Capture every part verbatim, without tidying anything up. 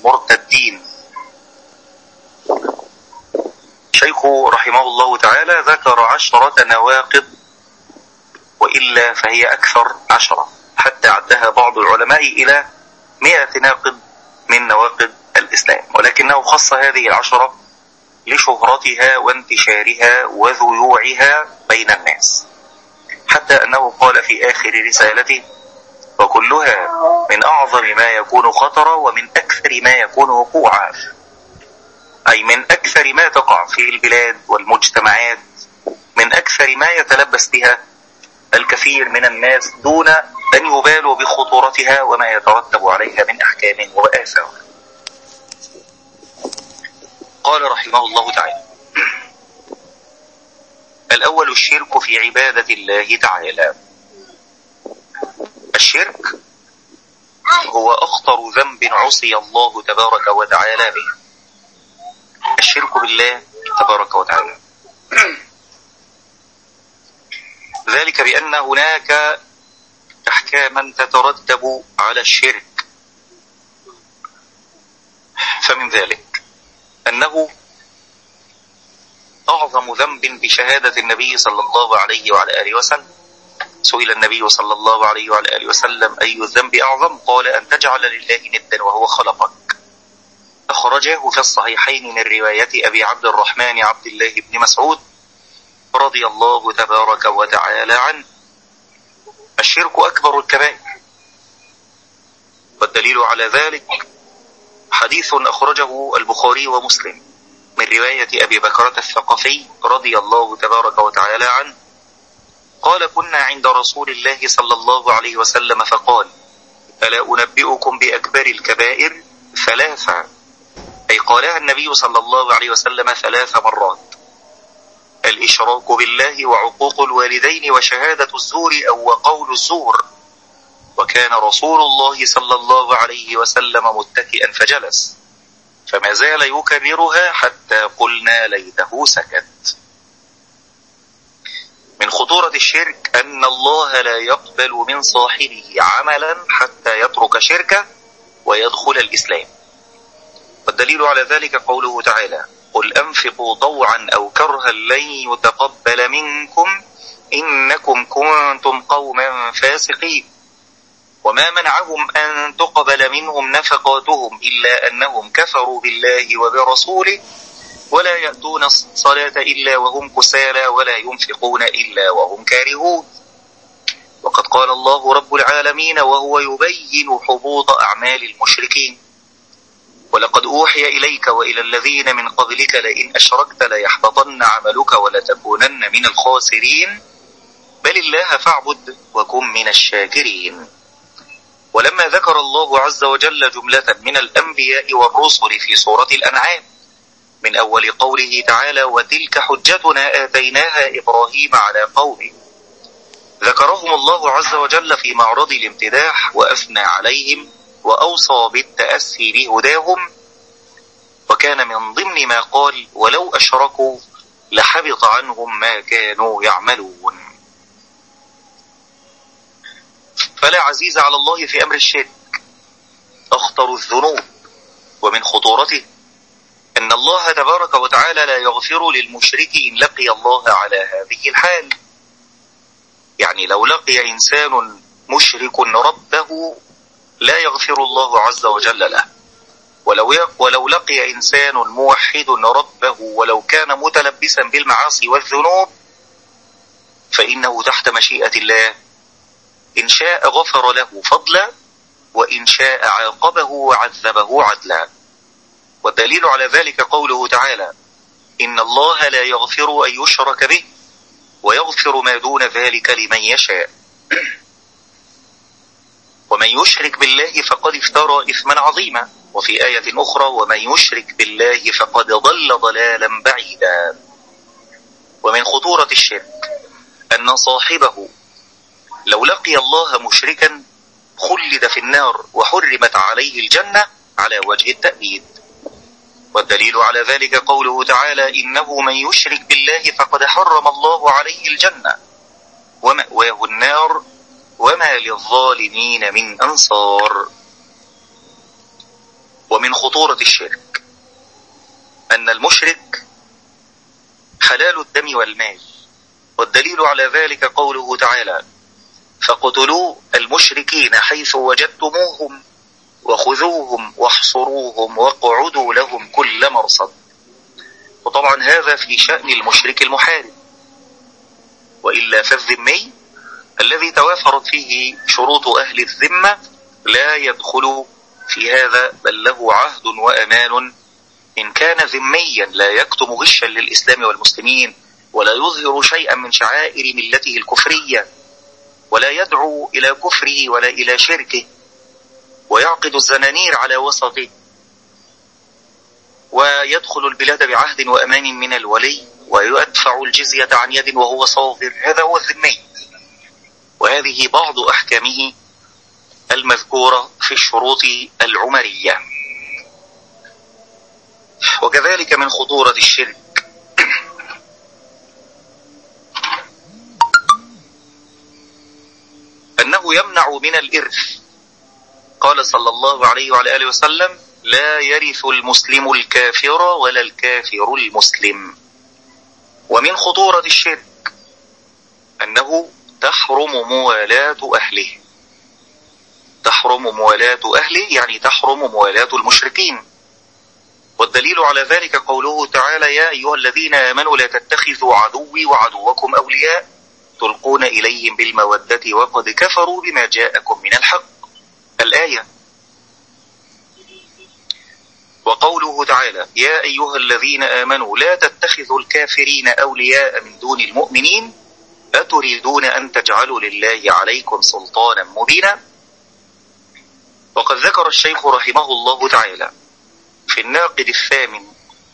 مرتدين. شيخ رحمه الله تعالى ذكر عشرة نواقض، وإلا فهي أكثر عشرة، حتى عدها بعض العلماء إلى مئة ناقض من نواقض الإسلام، ولكنه خص هذه العشرة لشهرتها وانتشارها وذيوعها بين الناس، حتى أنه قال في آخر رسالته: وكلها من أعظم ما يكون خطرا ومن أكثر ما يكون وقوعا، أي من أكثر ما تقع في البلاد والمجتمعات، من أكثر ما يتلبس بها الكثير من الناس دون أن يبالوا بخطورتها وما يترتب عليها من أحكام وآثار. قال رحمه الله تعالى: الأول الشرك في عبادة الله تعالى. الشرك هو أخطر ذنب عصي الله تبارك وتعالى به، الشرك بالله تبارك وتعالى، ذلك بأن هناك أحكاما تترتب على الشرك، فمن ذلك أنه أعظم ذنب بشهادة النبي صلى الله عليه وعلى آله وسلم. سئل النبي صلى الله عليه وعلى آله وسلم: أي الذنب أعظم؟ قال: أن تجعل لله ندا وهو خلقك. أخرجاه في الصحيحين من رواية أبي عبد الرحمن عبد الله بن مسعود رضي الله تبارك وتعالى عنه. الشرك أكبر الكبائر، والدليل على ذلك حديث أخرجه البخاري ومسلم من رواية أبي بكرة الثقفي رضي الله تبارك وتعالى عنه قال: كنا عند رسول الله صلى الله عليه وسلم فقال: ألا أنبئكم بأكبر الكبائر؟ ثلاثة، أي قالها النبي صلى الله عليه وسلم ثلاث مرات: الإشراك بالله وعقوق الوالدين وشهادة الزور أو وقول الزور. وكان رسول الله صلى الله عليه وسلم متكئا فجلس، فما زال يكررها حتى قلنا ليته سكت. من خطورة الشرك أن الله لا يقبل من صاحبه عملا حتى يترك شركه ويدخل الإسلام، والدليل على ذلك قوله تعالى: قل أنفقوا طوعا أو كرها لن يتقبل منكم إنكم كنتم قوما فاسقين. وما منعهم أن تقبل منهم نفقاتهم إلا أنهم كفروا بالله وبرسوله ولا يأتون الصلاة إلا وهم كسالى ولا ينفقون إلا وهم كارهون. وقد قال الله رب العالمين وهو يبين حبوط أعمال المشركين: ولقد أوحي إليك وإلى الذين من قبلك لئن أشركت ليحبطن عملك ولتكونن من الخاسرين بل الله فاعبد وكن من الشاكرين. ولما ذكر الله عز وجل جملة من الأنبياء والرسل في سورة الأنعام من أول قوله تعالى: وتلك حجتنا آتيناها إبراهيم على قومه، ذكرهم الله عز وجل في معرض الامتداح وأثنى عليهم وأوصى بالتأسي بهداهم، وكان من ضمن ما قال: ولو أشركوا لحبط عنهم ما كانوا يعملون. فلا عزيز على الله في أمر الشرك، أخطر الذنوب. ومن خطورته أن الله تبارك وتعالى لا يغفر للمشرك إن لقي الله على هذه الحال. يعني لو لقي إنسان مشرك ربه لا يغفر الله عز وجل له، ولو ولو لقي إنسان موحد ربه ولو كان متلبسا بالمعاصي والذنوب فإنه تحت مشيئة الله، إن شاء غفر له فضلا وإن شاء عاقبه وعذبه عدلا. والدليل على ذلك قوله تعالى: إن الله لا يغفر أن يشرك به ويغفر ما دون ذلك لمن يشاء. ومن يشرك بالله فقد افترى إثما عظيما. وفي آية أخرى: ومن يشرك بالله فقد ضل ضلالا بعيدا. ومن خطورة الشرك أن صاحبه لو لقي الله مشركا خلد في النار وحرمت عليه الجنة على وجه التأبيد. والدليل على ذلك قوله تعالى: إنه من يشرك بالله فقد حرم الله عليه الجنة ومأواه النار وما للظالمين من أنصار. ومن خطورة الشرك أن المشرك حلال الدم والمال، والدليل على ذلك قوله تعالى: فاقتلوا المشركين حيث وجدتموهم وخذوهم واحصروهم واقعدوا لهم كل مرصد. وطبعا هذا في شأن المشرك المحارب، وإلا فالذمي الذي توافرت فيه شروط أهل الذمة لا يدخل في هذا، بل له عهد وأمان إن كان ذميا لا يكتم غشا للإسلام والمسلمين، ولا يظهر شيئا من شعائر ملته الكفرية، ولا يدعو إلى كفره ولا إلى شركه، ويعقد الزنانير على وسطه، ويدخل البلاد بعهد وأمان من الولي، ويدفع الجزية عن يد وهو صاغر. هذا هو الذمي، وهذه بعض أحكامه المذكورة في الشروط العمرية. وكذلك من خطورة الشرك أنه يمنع من الإرث. قال صلى الله عليه وعلى آله وسلم: لا يرث المسلم الكافر ولا الكافر المسلم. ومن خطورة الشرك أنه تحرم موالاة أهله. تحرم موالاة أهله يعني تحرم موالاة المشركين. والدليل على ذلك قوله تعالى: يا أيها الذين آمنوا لا تتخذوا عدوي وعدوكم أولياء تلقون إليهم بالمودة وقد كفروا بما جاءكم من الحق. الآية. وقوله تعالى: يا أيها الذين آمنوا لا تتخذوا الكافرين أولياء من دون المؤمنين أتريدون أن تجعلوا لله عليكم سلطانا مبينا. وقد ذكر الشيخ رحمه الله تعالى في الناقد الثامن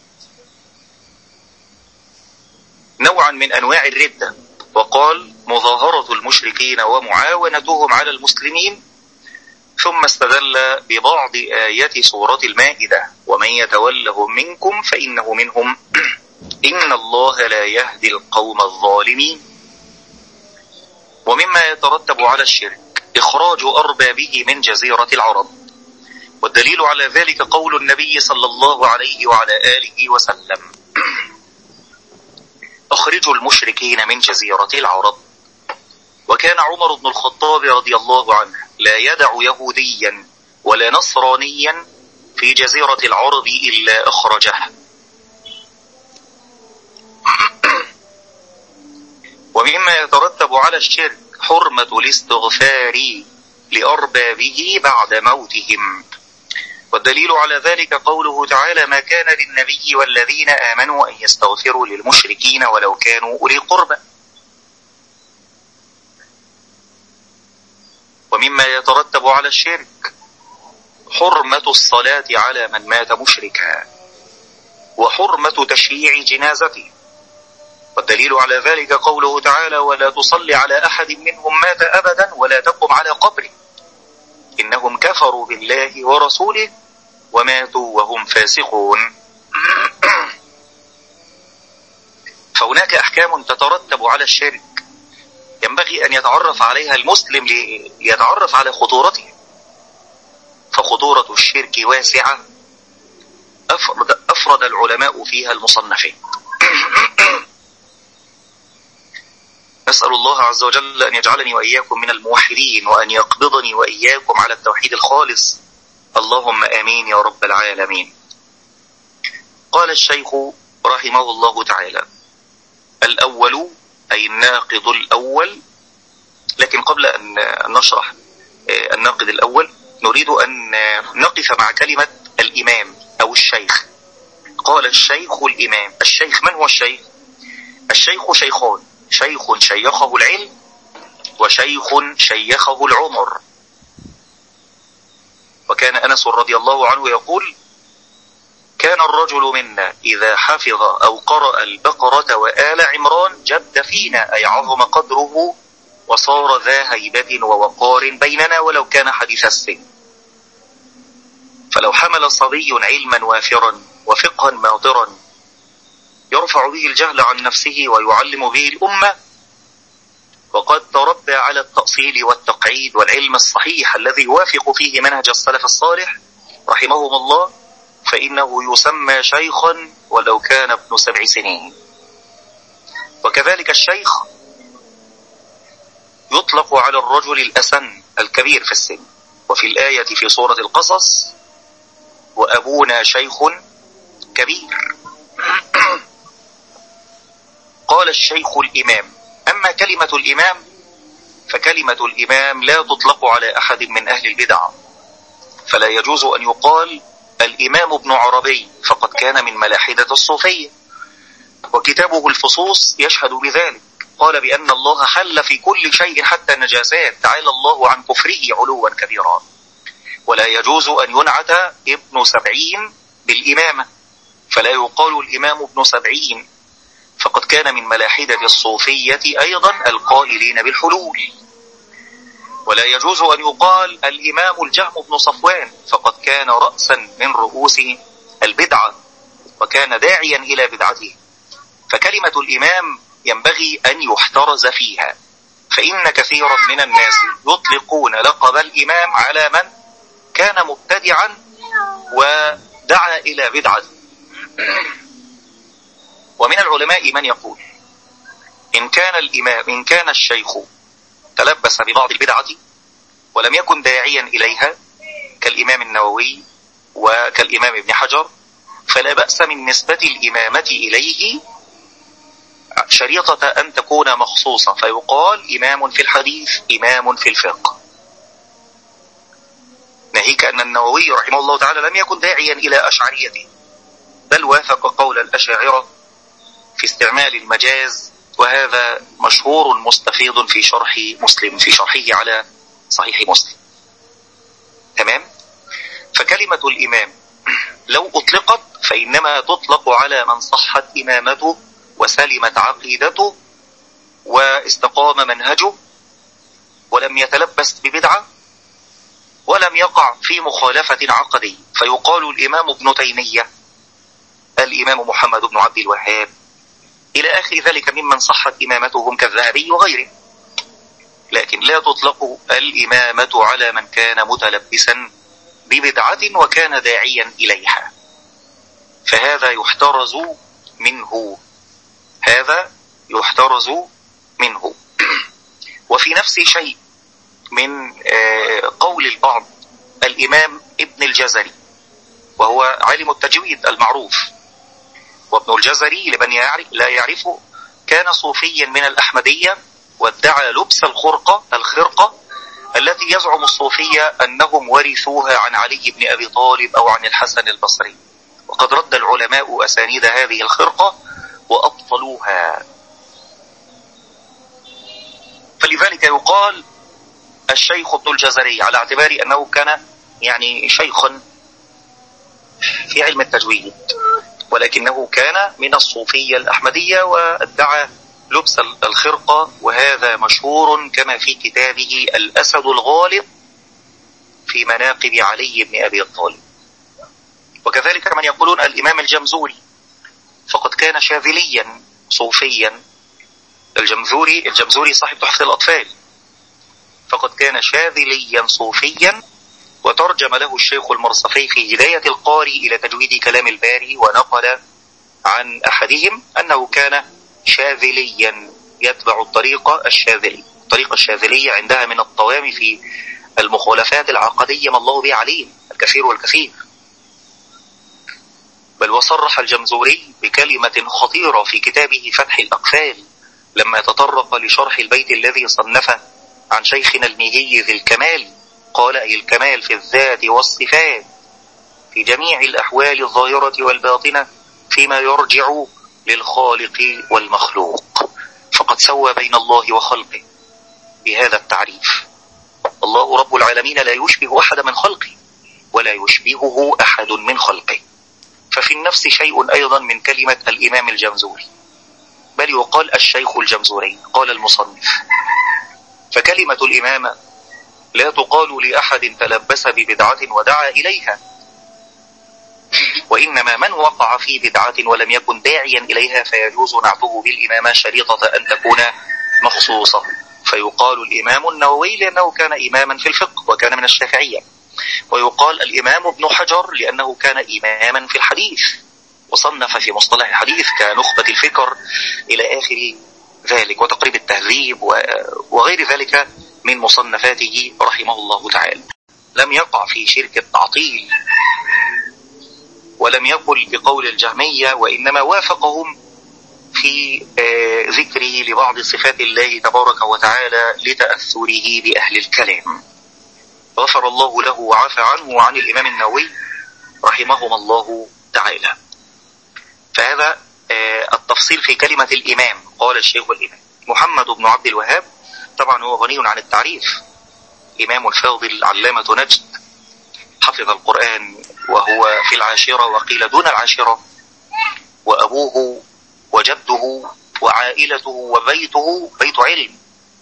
نوعا من أنواع الردة، وقال: مظاهرة المشركين ومعاونتهم على المسلمين. ثم استدل ببعض آيات سورة المائدة: ومن يتولهم منكم فإنه منهم إن الله لا يهدي القوم الظالمين. ومما يترتب على الشرك إخراج أربابه من جزيرة العرب، والدليل على ذلك قول النبي صلى الله عليه وعلى آله وسلم: أخرجوا المشركين من جزيرة العرب. وكان عمر بن الخطاب رضي الله عنه لا يدع يهوديا ولا نصرانيا في جزيرة العرب إلا أخرجه. ومما يترتب على الشرك حرمة الاستغفار لأربابه بعد موتهم، والدليل على ذلك قوله تعالى: ما كان للنبي والذين آمنوا أن يستغفروا للمشركين ولو كانوا أولي قربى. ومما يترتب على الشرك حرمة الصلاة على من مات مشركا، وحرمة تشييع جنازته، والدليل على ذلك قوله تعالى: ولا تصلي على أحد منهم مات أبدا ولا تقم على قبره إنهم كفروا بالله ورسوله وماتوا وهم فاسقون. فهناك أحكام تترتب على الشرك ينبغي أن يتعرف عليها المسلم ليتعرف على خطورته. فخطورة الشرك واسعة أفرد, أفرد العلماء فيها المصنفين. نسأل الله عز وجل أن يجعلني وإياكم من الموحدين، وأن يقبضني وإياكم على التوحيد الخالص، اللهم آمين يا رب العالمين. قال الشيخ رحمه الله تعالى: الأول أي الناقض الأول. لكن قبل أن نشرح الناقض الأول نريد أن نقف مع كلمة الإمام أو الشيخ. قال الشيخ الإمام. الشيخ من هو الشيخ؟ الشيخ شيخان: شيخ شيخه العلم، وشيخ شيخه العمر. وكان أنس رضي الله عنه يقول: كان الرجل منا إذا حفظ أو قرأ البقرة وآل عمران جد فينا، أي عظم قدره وصار ذا هيبة ووقار بيننا ولو كان حديث السن. فلو حمل صبي علما وافرا وفقها ماطرا يرفع به الجهل عن نفسه ويعلم به الأمة، وقد تربى على التأصيل والتقعيد والعلم الصحيح الذي يوافق فيه منهج السلف الصالح، رحمهم الله فإنه يسمى شيخا ولو كان ابن سبع سنين. وكذلك الشيخ يطلق على الرجل الأسن الكبير في السن. وفي الآية في سورة القصص وأبونا شيخ كبير. قال الشيخ الإمام. أما كلمة الإمام فكلمة الإمام لا تطلق على أحد من أهل البدع، فلا يجوز أن يقال الإمام ابن عربي فقد كان من ملاحدة الصوفية، وكتابه الفصوص يشهد بذلك. قال بأن الله حل في كل شيء حتى النجاسات، تعالى الله عن كفره علوا كبيرا. ولا يجوز أن ينعت ابن سبعين بالإمامة، فلا يقال الإمام ابن سبعين فقد كان من ملاحدة الصوفية أيضا القائلين بالحلول. ولا يجوز أن يقال الإمام الجهم بن صفوان فقد كان رأسا من رؤوس البدعة وكان داعيا إلى بدعته. فكلمة الإمام ينبغي أن يحترز فيها، فإن كثيرا من الناس يطلقون لقب الإمام على من كان مبتدعا ودعا إلى بدعة. ومن العلماء من يقول إن كان الإمام إن كان الشيخ تلبس ببعض البدعة ولم يكن داعيا إليها كالإمام النووي وكالإمام ابن حجر، فلا بأس من نسبة الإمامة إليه شريطة أن تكون مخصوصة، فيقال إمام في الحديث، إمام في الفقه. ناهيك أن النووي رحمه الله تعالى لم يكن داعيا إلى أشعريته، بل وافق قول الأشاعرة في استعمال المجاز، وهذا مشهور مستفيض في شرح مسلم في شرحه على صحيح مسلم. تمام؟ فكلمة الإمام لو أطلقت فإنما تطلق على من صحت إمامته وسلمت عقيدته واستقام منهجه ولم يتلبس ببدعة ولم يقع في مخالفة عقدية، فيقال الإمام ابن تيمية، الإمام محمد بن عبد الوهاب، إلى آخر ذلك ممن صحت إمامتهم كالذهبي وغيره. لكن لا تطلق الإمامة على من كان متلبسا ببدعة وكان داعيا إليها، فهذا يحترز منه هذا يحترز منه. وفي نفس شيء من قول البعض الإمام ابن الجزري، وهو عالم التجويد المعروف، وابن الجزري لمن لا يعرفه كان صوفيا من الأحمدية وادعى لبس الخرقة الخرقة التي يزعم الصوفية أنهم ورثوها عن علي بن أبي طالب أو عن الحسن البصري، وقد رد العلماء أسانيد هذه الخرقة وأبطلوها. فلذلك يقال الشيخ ابن الجزري على اعتبار أنه كان يعني شيخا في علم التجويد، ولكنه كان من الصوفية الأحمدية وادعى لبس الخرقة، وهذا مشهور كما في كتابه الأسد الغالب في مناقب علي بن أبي طالب. وكذلك من يقولون الإمام الجمزوري فقد كان شاذليا صوفيا. الجمزوري الجمزوري صاحب تحفة الأطفال، فقد كان شاذليا صوفيا، وترجم له الشيخ المرصفي في هداية القارئ إلى تجويد كلام الباري، ونقل عن أحدهم أنه كان شاذليا يتبع الطريقة الشاذلية. الطريقة الشاذلية عندها من الطوام في المخالفات العقدية ما الله به عليم الكثير والكثير. بل وصرح الجمزوري بكلمة خطيرة في كتابه فتح الأقفال لما تطرق لشرح البيت الذي صنفه عن شيخنا الميهي ذي الكمال، قال أي الكمال في الذات والصفات في جميع الأحوال الظاهرة والباطنة فيما يرجع للخالق والمخلوق، فقد سوى بين الله وخلقه بهذا التعريف. الله رب العالمين لا يشبه أحد من خلقه ولا يشبهه أحد من خلقه. ففي النفس شيء أيضا من كلمة الإمام الجمزوري، بل يقال الشيخ الجمزوري. قال المصنف فكلمة الإمامة لا تقال لأحد تلبس ببدعة ودعا إليها، وإنما من وقع في بدعة ولم يكن داعيا إليها فيجوز نعته بالإمامة شريطة أن تكون مخصوصة، فيقال الإمام النووي لأنه كان إماما في الفقه وكان من الشافعية، ويقال الإمام ابن حجر لأنه كان إماما في الحديث وصنف في مصطلح الحديث كنخبة الفكر إلى آخر ذلك، وتقريب التهذيب وغير ذلك من مصنفاته رحمه الله تعالى. لم يقع في شرك التعطيل ولم يقل بقول الجهمية، وإنما وافقهم في ذكره لبعض صفات الله تبارك وتعالى لتأثره بأهل الكلام. غفر الله له وعفى عنه وعن الإمام النووي رحمهما الله تعالى. فهذا التفصيل في كلمة الإمام. قال الشيخ الإمام محمد بن عبد الوهاب، طبعا هو غني عن التعريف، إمام الفاضل علامة نجد، حفظ القرآن وهو في العاشرة وقيل دون العاشرة، وأبوه وجده وعائلته وبيته بيت علم.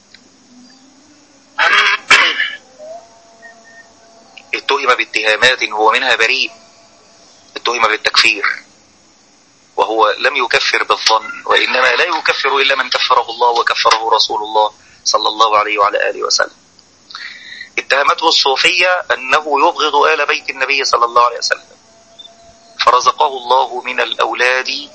اتهم باتهامات هو منها بريء، اتهم بالتكفير وهو لم يكفر بالظن، وإنما لا يكفر إلا من كفره الله وكفره رسول الله صلى الله عليه وعلى آله وسلم. اتهمته الصوفية أنه يبغض آل بيت النبي صلى الله عليه وسلم، فرزقه الله من الأولاد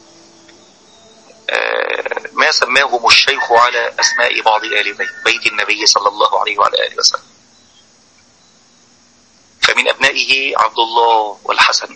ما سماهم الشيخ على أسماء بعض آل بيت النبي صلى الله عليه وعلى آله وسلم. فمن أبنائه عبد الله والحسن.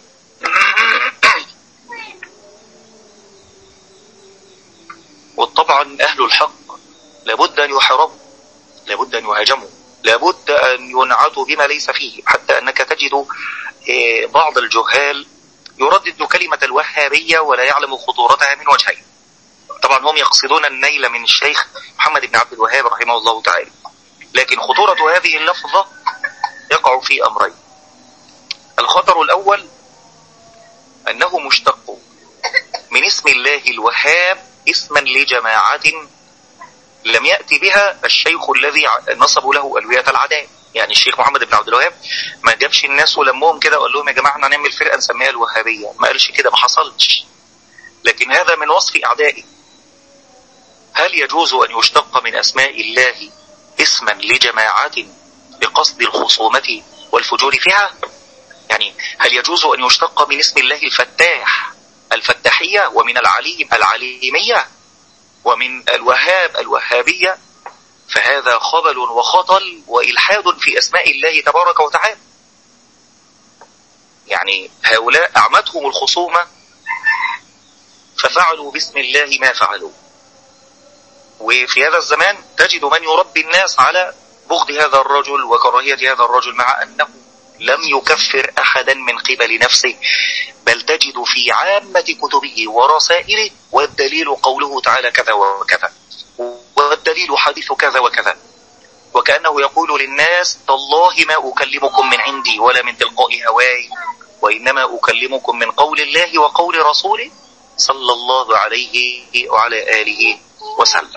وطبعا أهل الحق لابد أن يحاربوا، لابد أن يهاجموا، لابد أن ينعتوا بما ليس فيه، حتى أنك تجد بعض الجهال يردد كلمة الوهابية ولا يعلم خطورتها من وجهين. طبعا هم يقصدون النيل من الشيخ محمد بن عبد الوهاب رحمه الله تعالى، لكن خطورة هذه اللفظة يقع في أمرين. الخطر الأول أنه مشتق من اسم الله الوهاب اسما لجماعة لم يأتي بها الشيخ الذي نصبوا له ألوية العداء. يعني الشيخ محمد بن عبد الوهاب ما جابش الناس ولمهم كده وقال لهم يا جماعة احنا نعمل فرقة نسميها الوهابية، ما قالش كده، ما حصلش. لكن هذا من وصف أعدائه. هل يجوز أن يشتق من أسماء الله اسما لجماعة بقصد الخصومة والفجور فيها؟ يعني هل يجوز أن يشتق من اسم الله الفتاح الفتاحية، ومن العليم العليمية، ومن الوهاب الوهابية؟ فهذا خبل وخطل وإلحاد في أسماء الله تبارك وتعالى. يعني هؤلاء أعمتهم الخصومة ففعلوا باسم الله ما فعلوا. وفي هذا الزمان تجد من يربي الناس على بغض هذا الرجل وكراهية هذا الرجل، مع أنه لم يكفر أحدا من قبل نفسه، بل تجد في عامة كتبه ورسائله والدليل قوله تعالى كذا وكذا، والدليل حديث كذا وكذا، وكأنه يقول للناس تالله ما أكلمكم من عندي ولا من تلقاء هواي، وإنما أكلمكم من قول الله وقول رسوله صلى الله عليه وعلى آله وسلم.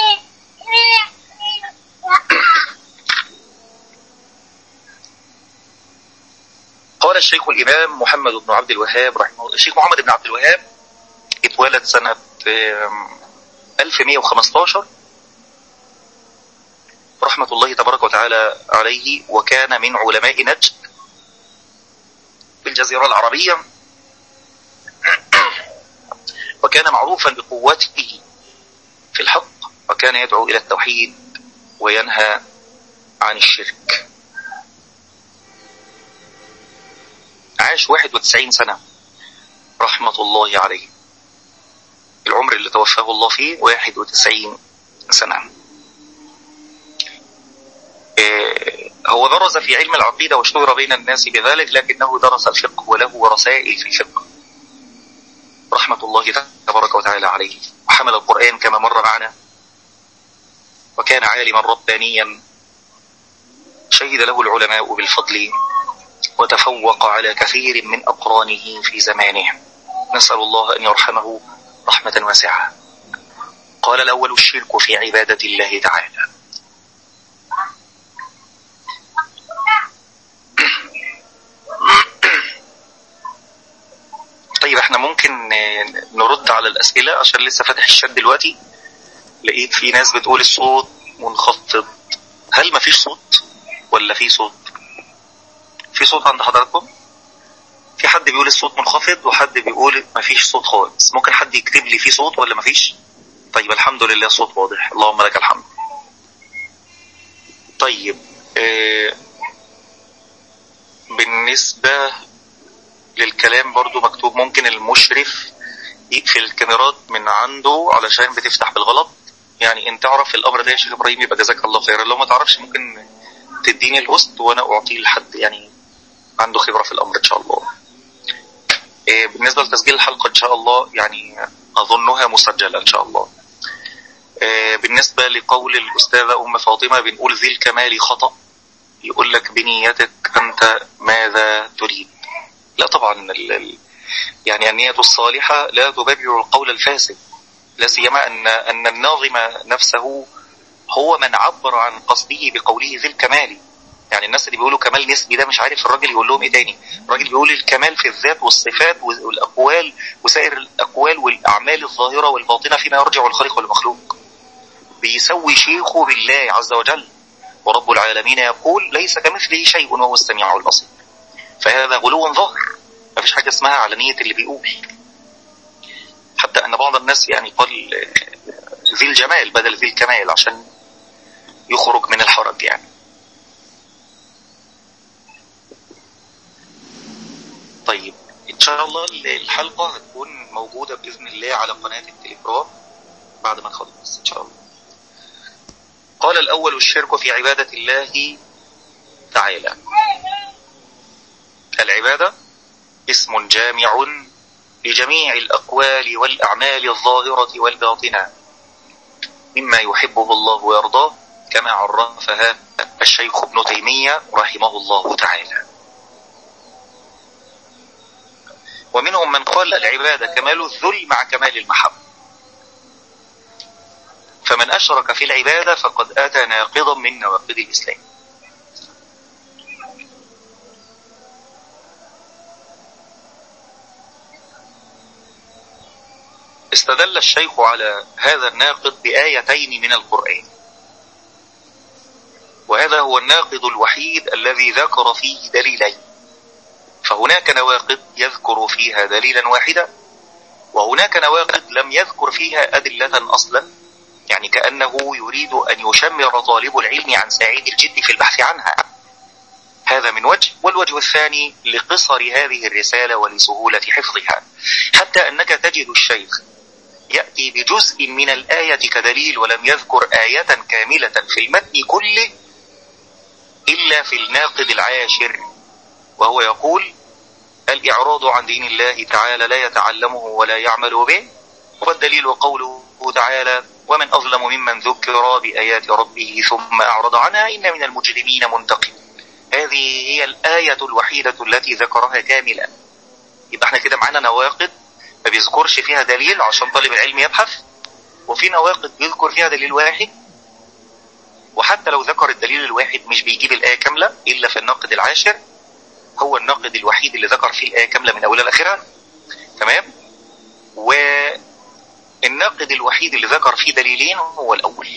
قال الشيخ الإمام محمد بن عبد الوهاب رحمه الله. الشيخ محمد بن عبد الوهاب اتولد سنة ألف ومئة وخمسة عشر رحمة الله تبارك وتعالى عليه، وكان من علماء نجد في الجزيرة العربية، وكان معروفا بقوته في الحق، وكان يدعو إلى التوحيد وينهى عن الشرك. عاش واحد وتسعين سنة رحمة الله عليه، العمر اللي توفاه الله فيه واحد وتسعين سنة. هو درس في علم العقيدة واشتهر بين الناس بذلك، لكنه درس الفقه وله رسائل في الفقه رحمة الله تبارك وتعالى عليه، وحمل القرآن كما مر معنا، وكان عالما ربانيا شهد له العلماء بالفضل، وتفوق على كثير من أقرانه في زمانه. نسأل الله أن يرحمه رحمة واسعة. قال الأول الشرك في عبادة الله تعالى. طيب احنا ممكن نرد على الأسئلة عشان لسه فاتح الشات دلوقتي. لقيت في ناس بتقول الصوت منخفض، هل ما فيش صوت ولا في صوت؟ في صوت عند حضراتكم؟ في حد بيقول الصوت منخفض وحد بيقول مفيش صوت خالص. ممكن حد يكتب لي في صوت ولا مفيش؟ طيب الحمد لله الصوت واضح، اللهم لك الحمد. طيب آه بالنسبة للكلام برضو مكتوب ممكن المشرف يقفل الكاميرات من عنده علشان بتفتح بالغلط. يعني ان تعرف الامر ده يا شيخ ابراهيم يبقى جزاك الله خيرا، لو ما تعرفش ممكن تديني الهوست وانا اعطيه لحد يعني عنده خبرة في الامر ان شاء الله. إيه بالنسبة لتسجيل الحلقة ان شاء الله يعني اظنها مسجلة ان شاء الله. إيه بالنسبة لقول الاستاذة ام فاطمة بنقول ذي الكمال خطأ، يقول لك بنيتك انت ماذا تريد. لا طبعا ال يعني النية الصالحة لا تبرر القول الفاسد، لا سيما ان ان الناظم نفسه هو من عبر عن قصده بقوله ذي الكمال. يعني الناس اللي بيقولوا كمال نسبي ده مش عارف الراجل يقول لهم ايه تاني. الراجل بيقول الكمال في الذات والصفات والاقوال وسائر الاقوال والاعمال الظاهرة والباطنة فيما يرجع الخالق والمخلوق. بيسوي شيخه بالله عز وجل، ورب العالمين يقول ليس كمثله شيء وهو السميع البصير. فهذا غلو ظاهر، ما فيش حاجة اسمها علانية اللي بيقول. حتى ان بعض الناس يعني قال ذي الجمال بدل ذي الكمال عشان يخرج من الحرج يعني. طيب ان شاء الله الحلقة هتكون موجودة بإذن الله على قناة التليجرام بعد ما نخلص ان شاء الله. قال الأول الشرك في عبادة الله تعالى. العبادة اسم جامع لجميع الأقوال والأعمال الظاهرة والباطنة مما يحبه الله ويرضاه، كما عرفها الشيخ ابن تيمية رحمه الله تعالى. ومنهم من قال العبادة كمال الذل مع كمال المحبة، فمن أشرك في العبادة فقد أتى ناقضا من نواقض الإسلام. استدل الشيخ على هذا الناقض بآيتين من القرآن، وهذا هو الناقض الوحيد الذي ذكر فيه دليلين. فهناك نواقض يذكر فيها دليلا واحدا، وهناك نواقض لم يذكر فيها أدلة أصلا، يعني كأنه يريد أن يشمر طالب العلم عن ساعد الجد في البحث عنها. هذا من وجه، والوجه الثاني لقصر هذه الرسالة ولسهولة حفظها، حتى أنك تجد الشيخ يأتي بجزء من الآية كدليل ولم يذكر آية كاملة في المتن كله إلا في الناقض العاشر، وهو يقول الإعراض عن دين الله تعالى لا يتعلمه ولا يعمل به. والدليل قوله تعالى ومن أظلم ممن ذكر بآيات ربه ثم أعرض عنها إن من المجرمين منتقم. هذه هي الآية الوحيدة التي ذكرها كاملة. يبقى احنا كده معانا نواقض ما بيذكرش فيها دليل عشان طالب العلم يبحث، وفي نواقض بيذكر فيها دليل واحد، وحتى لو ذكر الدليل الواحد مش بيجيب الآية كاملة إلا في الناقض العاشر. هو الناقض الوحيد اللي ذكر فيه الآية كاملة من أولها لآخرها. تمام. والناقض الوحيد اللي ذكر فيه دليلين هو الأول.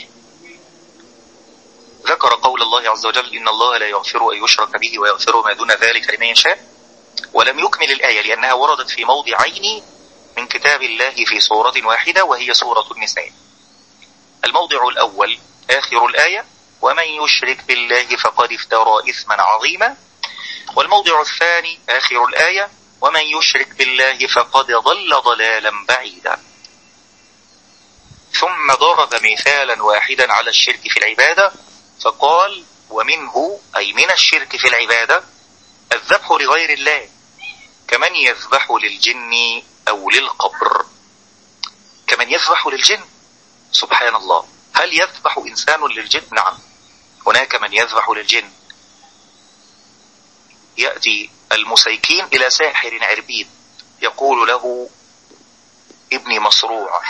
ذكر قول الله عز وجل إن الله لا يغفر أن يشرك به ويغفر ما دون ذلك لمن يشاء، ولم يكمل الآية لأنها وردت في موضعين من كتاب الله في سورة واحدة وهي سورة النساء. الموضع الأول آخر الآية ومن يشرك بالله فقد افترى إثما عظيما، والموضع الثاني آخر الآية ومن يشرك بالله فقد ضل ضلالا بعيدا. ثم ضرب مثالا واحدا على الشرك في العبادة فقال ومنه أي من الشرك في العبادة الذبح لغير الله كمن يذبح للجن أو للقبر. كمن يذبح للجن، سبحان الله، هل يذبح إنسان للجن؟ نعم، هناك من يذبح للجن. يأتي المسيكين إلى ساحر عربيد يقول له ابني مصروع،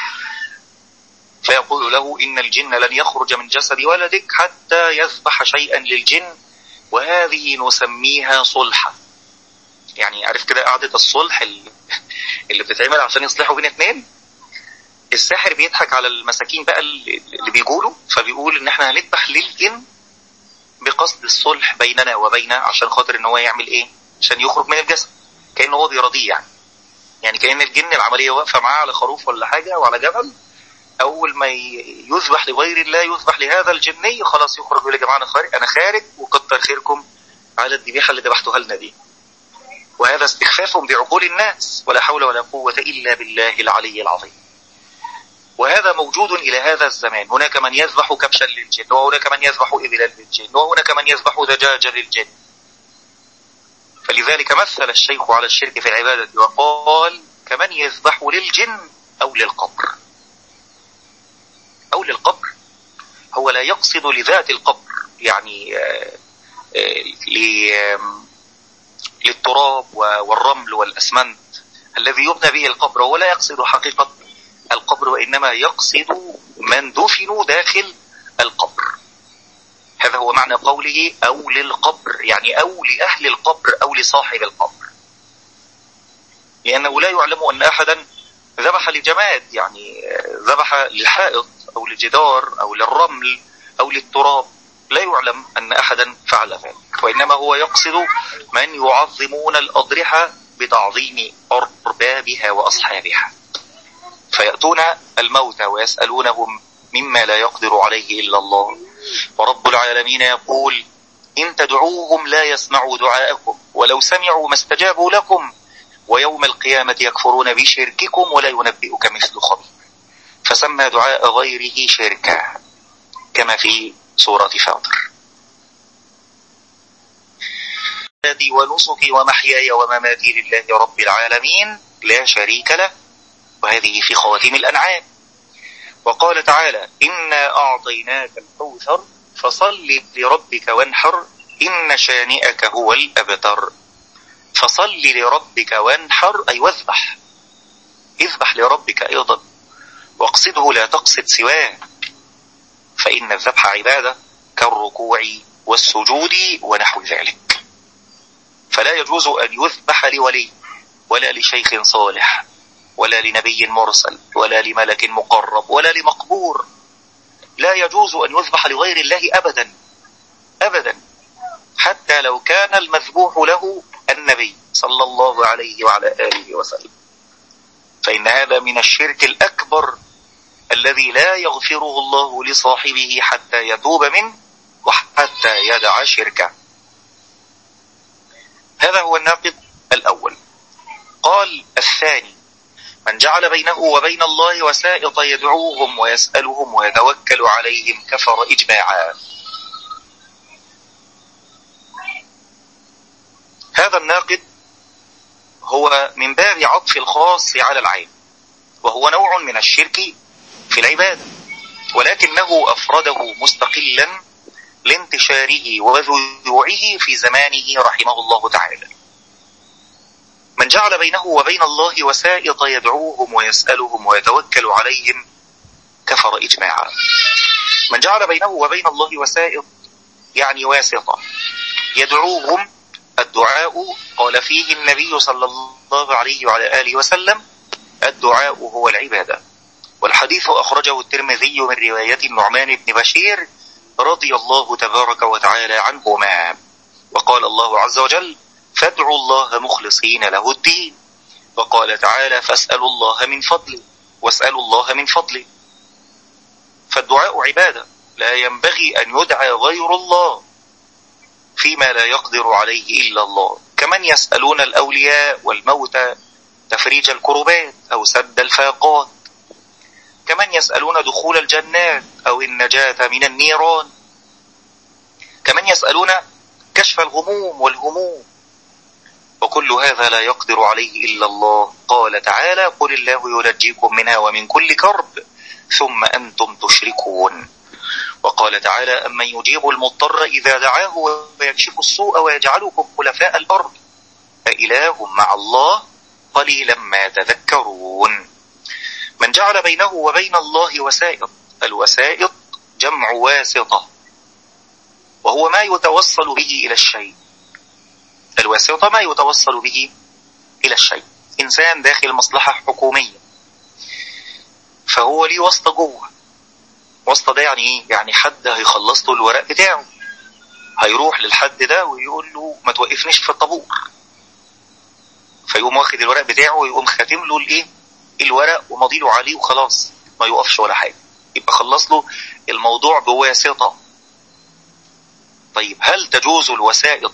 فيقول له إن الجن لن يخرج من جسد ولدك حتى يذبح شيئا للجن، وهذه نسميها صلحة. يعني عارف كده قعدة الصلح اللي بتتعمل عشان يصلحوا بين اثنين. الساحر بيضحك على المساكين بقى اللي بيقولوا، فبيقول ان احنا هنذبح للجن بقصد الصلح بيننا وبينه، عشان خاطر ان هو يعمل ايه؟ عشان يخرج من الجسد، كأنه هو بيرضيه يعني. يعني كأن الجن العملية واقفة معاه على خروف ولا حاجة وعلى جبل، أول ما يذبح لغير الله، يذبح لهذا الجني، خلاص يخرج يقول يا جماعة أنا خارج، أنا خارج وكتر خيركم على الذبيحة اللي ذبحتوها لنا دي. وهذا استخفاف بعقول الناس، ولا حول ولا قوة إلا بالله العلي العظيم. وهذا موجود إلى هذا الزمان. هناك من يذبح كبشا للجن، وهناك من يذبح إبلا للجن، وهناك من يذبح دجاجا للجن. فلذلك مثل الشيخ على الشرك في العبادة وقال كمن يذبح للجن أو للقبر. أو للقبر، هو لا يقصد لذات القبر، يعني للتراب والرمل والأسمنت الذي يبنى به القبر، هو لا يقصد حقيقة القبر، وإنما يقصد من دفنوا داخل القبر. هذا هو معنى قوله أو للقبر، يعني أو لأهل القبر أو لصاحب القبر، لأنه لا يعلم أن أحدا ذبح لجماد، يعني ذبح للحائط أو للجدار أو للرمل أو للتراب، لا يعلم أن أحدا فعل ذلك، وإنما هو يقصد من يعظمون الأضرحة بتعظيم أربابها وأصحابها، فيأتون الموتى ويسألونهم مما لا يقدر عليه إلا الله. ورب العالمين يقول إن تدعوهم لا يسمعوا دعاءكم ولو سمعوا ما استجابوا لكم ويوم القيامة يكفرون بشرككم ولا ينبئك مثل خبير. فسمى دعاء غيره شركا كما في سورة فاطر. ونسكي ومحياي ومماتي لله رب العالمين لا شريك له. وهذه في خواتيم الأنعام. وقال تعالى إنا أعطيناك الكوثر فصل لربك وانحر إن شانئك هو الأبتر. فصل لربك وانحر أي واذبح، اذبح لربك أيضا، واقصده لا تقصد سواه، فإن الذبح عبادة كالركوع والسجود ونحو ذلك. فلا يجوز أن يذبح لولي ولا لشيخ صالح ولا لنبي مرسل ولا لملك مقرب ولا لمقبور. لا يجوز أن يذبح لغير الله أبدا أبدا، حتى لو كان المذبوح له النبي صلى الله عليه وعلى آله وسلم، فإن هذا من الشرك الأكبر الذي لا يغفره الله لصاحبه حتى يتوب منه وحتى يدع شركه. هذا هو الناقض الأول. قال الثاني من جعل بينه وبين الله وسائط يدعوهم ويسألهم ويتوكل عليهم كفر إجماعا. هذا الناقض هو من باب عطف الخاص على العام، وهو نوع من الشرك في العبادة، ولكنه أفرده مستقلا لانتشاره وذيوعه في زمانه رحمه الله تعالى. من جعل بينه وبين الله وسائط يدعوهم ويسألهم ويتوكل عليهم كفر إجماعا. من جعل بينه وبين الله وسائط يعني واسطة يدعوهم. الدعاء قال فيه النبي صلى الله عليه وعلى آله وسلم الدعاء هو العبادة، والحديث أخرجه الترمذي من رواية النعمان بن بشير رضي الله تبارك وتعالى عنهما. وقال الله عز وجل فادعوا الله مخلصين له الدين. وقال تعالى فاسألوا الله من فضله واسألوا الله من فضله. فالدعاء عبادة، لا ينبغي أن يدعى غير الله فيما لا يقدر عليه إلا الله، كمن يسألون الأولياء والموتى تفريج الكربات أو سد الفاقات، كمن يسألون دخول الجنات أو النجاة من النيران، كمن يسألون كشف الغموم والهموم، وكل هذا لا يقدر عليه إلا الله. قال تعالى قل الله ينجيكم منها ومن كل كرب ثم أنتم تشركون. وقال تعالى أمن يجيب المضطر إذا دعاه ويكشف السوء ويجعلكم خلفاء الأرض أإله مع الله قليلا ما تذكرون. من جعل بينه وبين الله وسائط. الوسائط جمع واسطة، وهو ما يتوصل به إلى الشيء. الواسطة ما يتوصل به إلى الشيء. إنسان داخل مصلحة حكومية فهو ليه واسطة جوه. واسطة ده يعني إيه؟ يعني حد هيخلص له الورق بتاعه، هيروح للحد ده ويقول له ما توقفنيش في الطابور، فيقوم واخد الورق بتاعه ويقوم خاتم له الايه الورق ومضيله عليه وخلاص، ما يوقفش ولا حاجة، يبقى خلص له الموضوع بواسطة. طيب هل تجوز الوسائط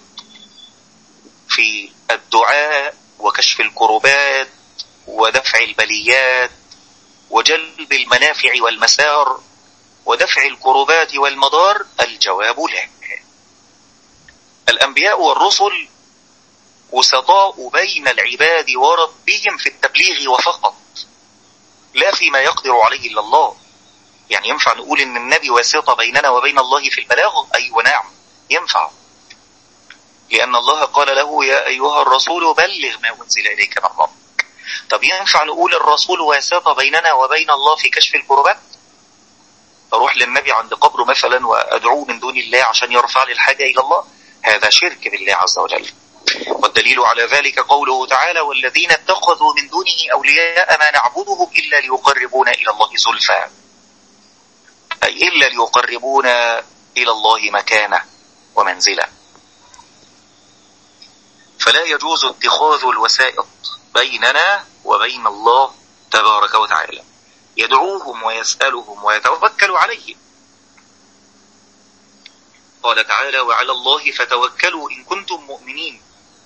في الدعاء وكشف الكربات ودفع البليات وجلب المنافع والمسار ودفع الكربات والمضار؟ الجواب لا. الأنبياء والرسل وسطاء بين العباد وربهم في التبليغ وفقط، لا فيما يقدر عليه إلا الله. يعني ينفع نقول إن النبي واسطة بيننا وبين الله في البلاغ؟ أيوة نعم ينفع، لأن الله قال له يا أيها الرسول بلغ ما أنزل إليك من ربك. طب ينفع نقول الرسول واسطة بيننا وبين الله في كشف الكربات؟ أروح للنبي عند قبره مثلا وأدعوه من دون الله عشان يرفع لي الحاجة إلى الله؟ هذا شرك بالله عز وجل. والدليل على ذلك قوله تعالى والذين اتخذوا من دونه أولياء ما نعبدهم إلا ليقربونا إلى الله زلفى، أي إلا ليقربونا إلى الله مكانة ومنزلة. فلا يجوز اتخاذ الوسائط بيننا وبين الله تبارك وتعالى، يدعوهم ويسألهم ويتوكل عليه. قال تعالى وعلى الله فتوكلوا إن كنتم مؤمنين.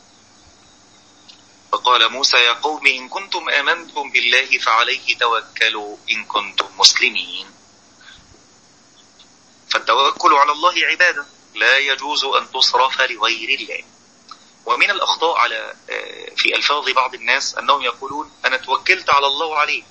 فقال موسى يا قوم إن كنتم آمنتم بالله فعليه توكلوا إن كنتم مسلمين. فالتوكل على الله عبادة لا يجوز أن تصرف لغير الله. ومن الأخطاء على في ألفاظ بعض الناس أنهم يقولون أنا توكلت على الله عليك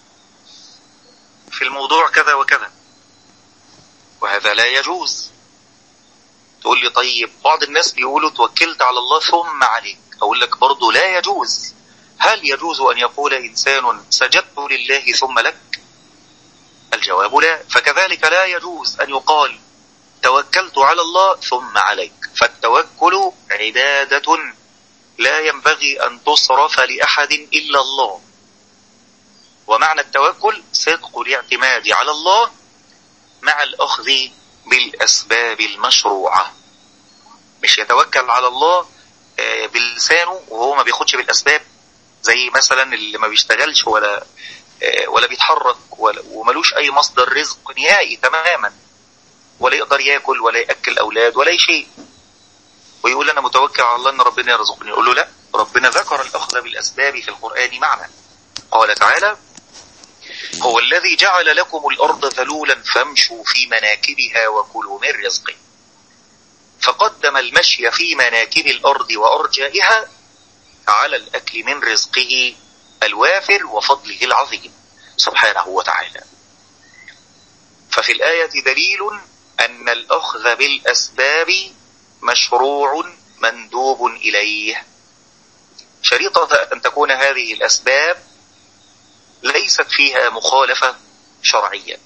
في الموضوع كذا وكذا، وهذا لا يجوز. تقول لي طيب بعض الناس بيقولوا توكلت على الله ثم عليك، أقول لك برضو لا يجوز. هل يجوز أن يقول إنسان سجدت لله ثم لك؟ الجواب لا. فكذلك لا يجوز أن يقال توكلت على الله ثم عليك. فالتوكل عبادة لا ينبغي أن تصرف لأحد إلا الله. ومعنى التوكل صدق الاعتماد على الله مع الأخذ بالأسباب المشروعة. مش يتوكل على الله بلسانه وهو ما بياخدش بالأسباب، زي مثلا اللي ما بيشتغلش ولا ولا بيتحرك وملوش أي مصدر رزق نهائي تماما، ولا يقدر يأكل ولا يأكل أولاد ولا أي شيء، ويقول أنا متوكل على الله أن ربنا يرزقني. يقول له لا، ربنا ذكر الأخذ بالأسباب في القرآن معنا. قال تعالى هو الذي جعل لكم الأرض ذلولا فامشوا في مناكبها وكلوا من رزقه، فقدم المشي في مناكب الأرض وأرجائها على الأكل من رزقه الوافر وفضله العظيم سبحانه وتعالى. ففي الآية دليل أن الأخذ بالأسباب مشروع مندوب إليه، شريطة أن تكون هذه الأسباب ليست فيها مخالفة شرعية.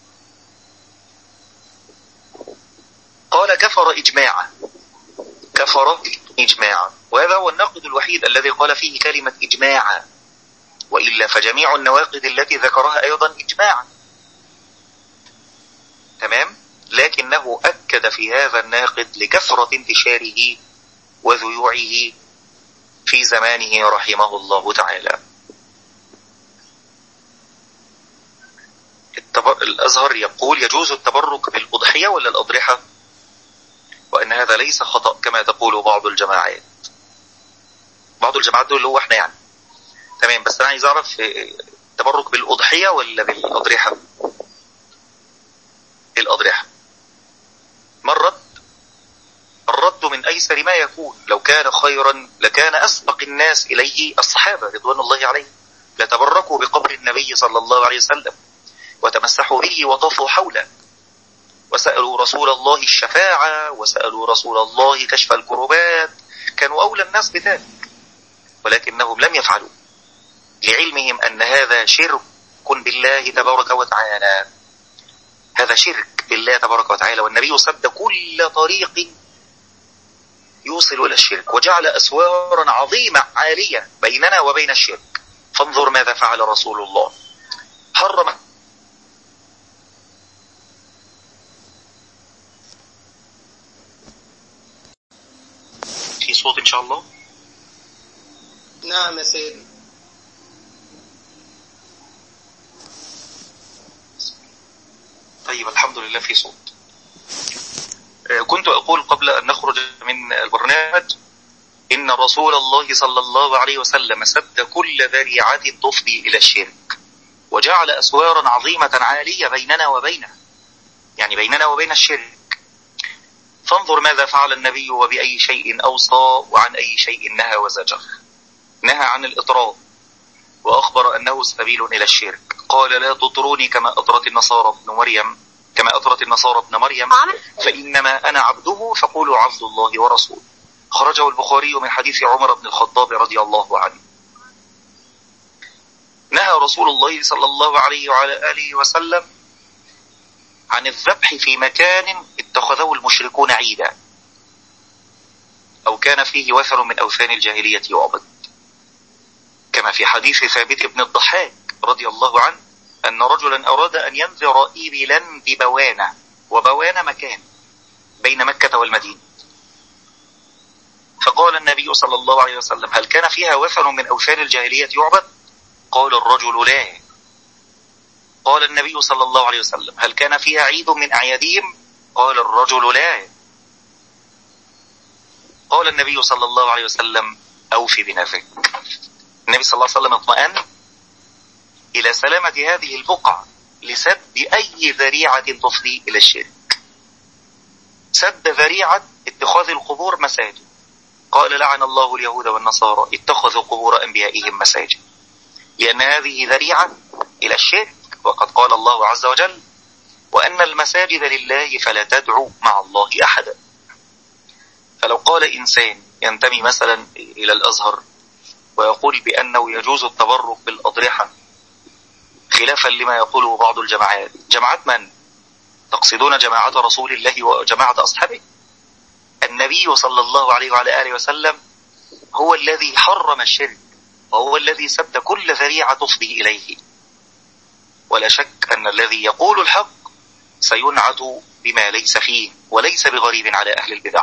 قال كفر إجماعا، كفر إجماعا، وهذا هو الناقض الوحيد الذي قال فيه كلمة إجماعا، وإلا فجميع النواقض التي ذكرها أيضا إجماعا. تمام؟ لكنه أكد في هذا الناقض لكثرة انتشاره وذيوعه في زمانه رحمه الله تعالى. الأزهر يقول يجوز التبرك بالأضحية ولا الأضرحة، وأن هذا ليس خطأ كما تقول بعض الجماعات. بعض الجماعات دول اللي هو احنا يعني تمام، بس أنا عايز أعرف التبرك بالأضحية ولا بالأضرحة؟ الأضرحة. ما الرد؟ الرد من أيسر ما يكون، لو كان خيرا لكان أسبق الناس إليه الصحابة رضوان الله عليهم، لتبركوا بقبر النبي صلى الله عليه وسلم وتمسحوا به وطافوا حوله وسألوا رسول الله الشفاعة وسألوا رسول الله كشف الكربات، كانوا أولى الناس بذلك، ولكنهم لم يفعلوا لعلمهم أن هذا شرك بالله تبارك وتعالى. هذا شرك بالله تبارك وتعالى، والنبي سد كل طريق يوصل إلى الشرك وجعل أسوارا عظيمة عالية بيننا وبين الشرك. فانظر ماذا فعل رسول الله، حرم في صوت إن شاء الله؟ نعم يا سيدي. طيب الحمد لله في صوت. كنت أقول قبل أن نخرج من البرنامج إن رسول الله صلى الله عليه وسلم سد كل ذريعة تفضي إلى الشرك، وجعل أسوارا عظيمة عالية بيننا وبينه، يعني بيننا وبين الشرك. فانظر ماذا فعل النبي وبأي شيء أوصى وعن أي شيء نهى وزجر. نهى عن الإطراء وأخبر أنه سبيل إلى الشرك. قال لا تطروني كما أطرت النصارى ابن مريم كما أطرت النصارى ابن مريم فإنما أنا عبده فقولوا عبد الله ورسوله. خرجه البخاري من حديث عمر بن الخطاب رضي الله عنه. نهى رسول الله صلى الله عليه وعلى آله وسلم عن الذبح في مكان اتخذه المشركون عيدا أو كان فيه وثن من أوثان الجاهلية يعبد، كما في حديث ثابت بن الضحاك رضي الله عنه أن رجلا أراد أن ينذر إبلا ببوانة، وبوانة مكان بين مكة والمدينة، فقال النبي صلى الله عليه وسلم هل كان فيها وثن من أوثان الجاهلية يعبد؟ قال الرجل لا. قال النبي صلى الله عليه وسلم هل كان فيها عيد من أعيادهم؟ قال الرجل لا. قال النبي صلى الله عليه وسلم أوفي بنذرك. النبي صلى الله عليه وسلم اطمأن إلى سلامة هذه البقعة لسد أي ذريعة تفضي إلى الشرك. سد ذريعة اتخاذ القبور مساجد. قال لعن الله اليهود والنصارى اتخذوا قبور أنبيائهم مساجد، لأن هذه ذريعة إلى الشرك. وقد قال الله عز وجل وأن المساجد لله فلا تدعوا مع الله أحدا. فلو قال إنسان ينتمي مثلا إلى الأزهر ويقول بأنه يجوز التبرك بالأضرحة خلافا لما يقوله بعض الجماعات، جماعات من؟ تقصدون جماعة رسول الله وجماعة أصحابه؟ النبي صلى الله عليه وعلى آله وسلم هو الذي حرم الشرك، وهو الذي سد كل ذريعة تفضي إليه. ولا شك أن الذي يقول الحق سينعت بما ليس فيه وليس بغريب على أهل البدع.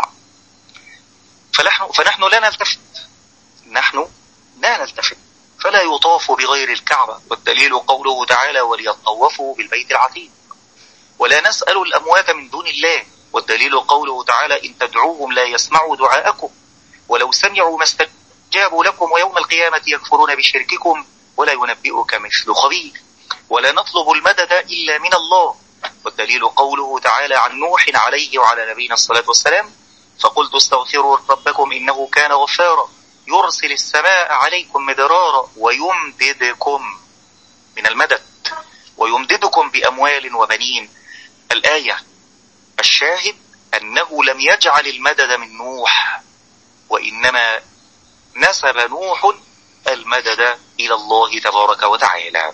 فنحن, فنحن لا نلتفت نحن لا نلتفت فلا يطاف بغير الكعبة، والدليل قوله تعالى وليطوفوا بالبيت العتيق. ولا نسأل الأموات من دون الله، والدليل قوله تعالى إن تدعوهم لا يسمعوا دعاءكم ولو سمعوا ما استجابوا لكم ويوم القيامة يكفرون بشرككم ولا ينبئك مثل خبير. ولا نطلب المدد إلا من الله، والدليل قوله تعالى عن نوح عليه وعلى نبينا الصلاة والسلام فقلت استغفروا ربكم إنه كان غفارا يرسل السماء عليكم مدرارا ويمددكم من المدد ويمددكم بأموال وبنين. الآية الشاهد أنه لم يجعل المدد من نوح، وإنما نسب نوح المدد إلى الله تبارك وتعالى.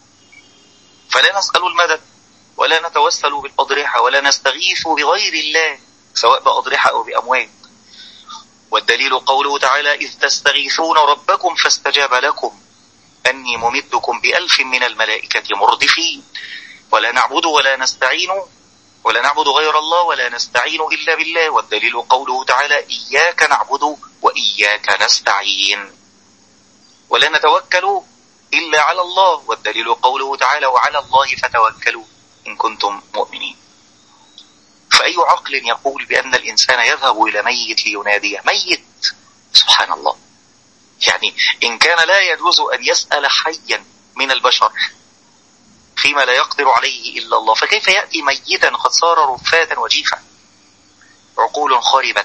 فلا نسأل المدد ولا نتوسل بالأضرحة ولا نستغيث بغير الله سواء بأضرحة أو بأموال. والدليل قوله تعالى إذ تستغيثون ربكم فاستجاب لكم أني ممدكم بألف من الملائكة مردفين. ولا نعبد ولا نستعين ولا نعبد غير الله ولا نستعين إلا بالله، والدليل قوله تعالى إياك نعبد وإياك نستعين. ولا نتوكل إلا على الله، والدليل قوله تعالى وعلى الله فتوكلوا إن كنتم مؤمنين. فأي عقل يقول بأن الإنسان يذهب إلى ميت ليناديه؟ ميت؟ سبحان الله. يعني إن كان لا يجوز أن يسأل حيا من البشر فيما لا يقدر عليه إلا الله، فكيف يأتي ميتا قد صار رفاتا وجيفا؟ عقول خربت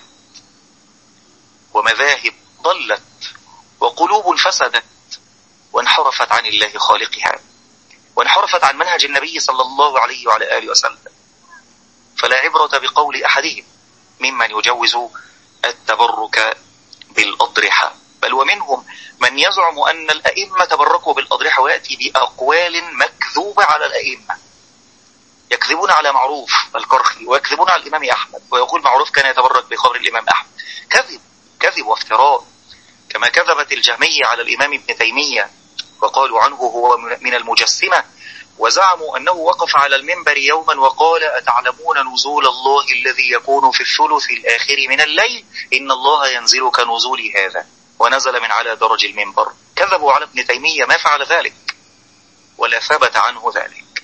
ومذاهب ضلت وقلوب فسدت وانحرفت عن الله خالقها، وانحرفت عن منهج النبي صلى الله عليه وعلى آله وسلم. فلا عبرة بقول أحدهم ممن يجوز التبرك بالأضرحة، بل ومنهم من يزعم أن الأئمة تبركوا بالأضرحة ويأتي بأقوال مكذوبة على الأئمة. يكذبون على معروف الكرخي ويكذبون على الإمام أحمد، ويقول معروف كان يتبرك بقبر الإمام أحمد. كذب كذب وافتراء، كما كذبت الجهمية على الإمام ابن تيمية وقالوا عنه هو من المجسمة وزعموا أنه وقف على المنبر يوما وقال: أتعلمون نزول الله الذي يكون في الثلث الآخر من الليل؟ إن الله ينزل كنزول هذا، ونزل من على درج المنبر. كذبوا على ابن تيمية، ما فعل ذلك ولا ثبت عنه ذلك.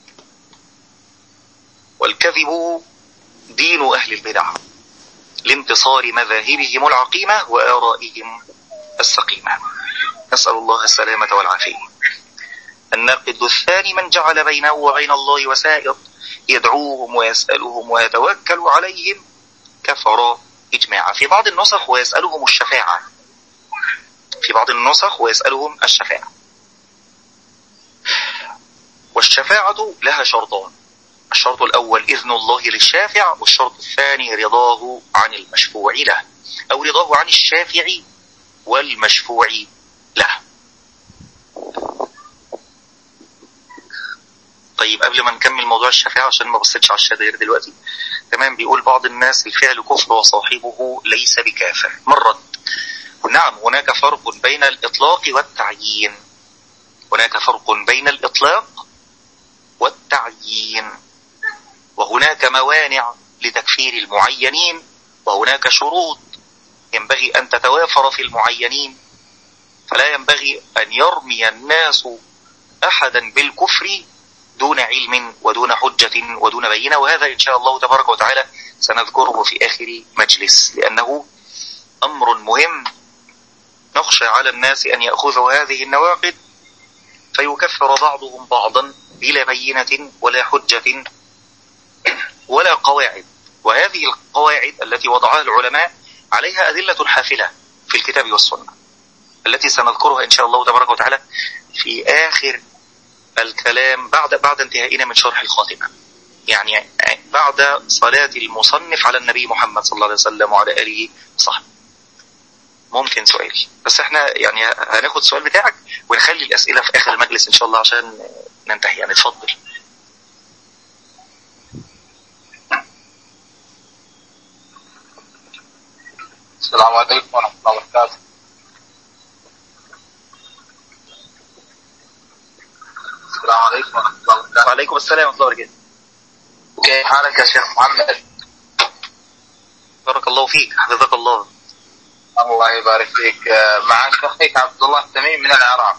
والكذب دين أهل البدع لانتصار مذاهبهم العقيمة وآرائهم السقيمة، نسأل الله السلامة والعافية. الناقد الثاني: من جعل بينه وبين الله وسائط يدعوهم ويسألهم ويتوكل عليهم كفر إجماعا. في بعض النسخ ويسألهم الشفاعة، في بعض النسخ ويسألهم الشفاعة. والشفاعة لها شرطان: الشرط الأول إذن الله للشافع، والشرط الثاني رضاه عن المشفوع له، أو رضاه عن الشافع والمشفوع له. طيب قبل ما نكمل موضوع الشفاعة عشان ما بصيتش على الشهادة غير دلوقتي، تمام، بيقول بعض الناس الفعل كفر وصاحبه ليس بكافر. مرد: نعم، هناك فرق بين الإطلاق والتعيين، هناك فرق بين الإطلاق والتعيين، وهناك موانع لتكفير المعينين، وهناك شروط ينبغي أن تتوافر في المعينين، فلا ينبغي أن يرمي الناس أحدا بالكفر دون علم ودون حجة ودون بينة. وهذا إن شاء الله تبارك وتعالى سنذكره في آخر مجلس، لأنه أمر مهم نخشى على الناس أن يأخذوا هذه النواقض فيكفر بعضهم بعضا بلا بينة ولا حجة ولا قواعد. وهذه القواعد التي وضعها العلماء عليها أدلة حافلة في الكتاب والسنة، التي سنذكرها إن شاء الله تبارك وتعالى في آخر الكلام بعد بعد انتهائنا من شرح الخاتمة، يعني بعد صلاة المصنف على النبي محمد صلى الله عليه وسلم وعلى آله وصحبه. ممكن سؤال، بس احنا يعني هناخد السؤال بتاعك ونخلي الأسئلة في آخر المجلس إن شاء الله عشان ننتهي. يعني اتفضل. السلام عليكم ورحمة الله وبركاته. السلام عليكم ورحمة الله وبركاته. وعليكم السلام ورحمة الله وبركاته. كيف حالك يا شيخ محمد؟ بارك الله فيك، حفظك الله. الله يبارك فيك. معك أخيك عبد الله التميم من العراق.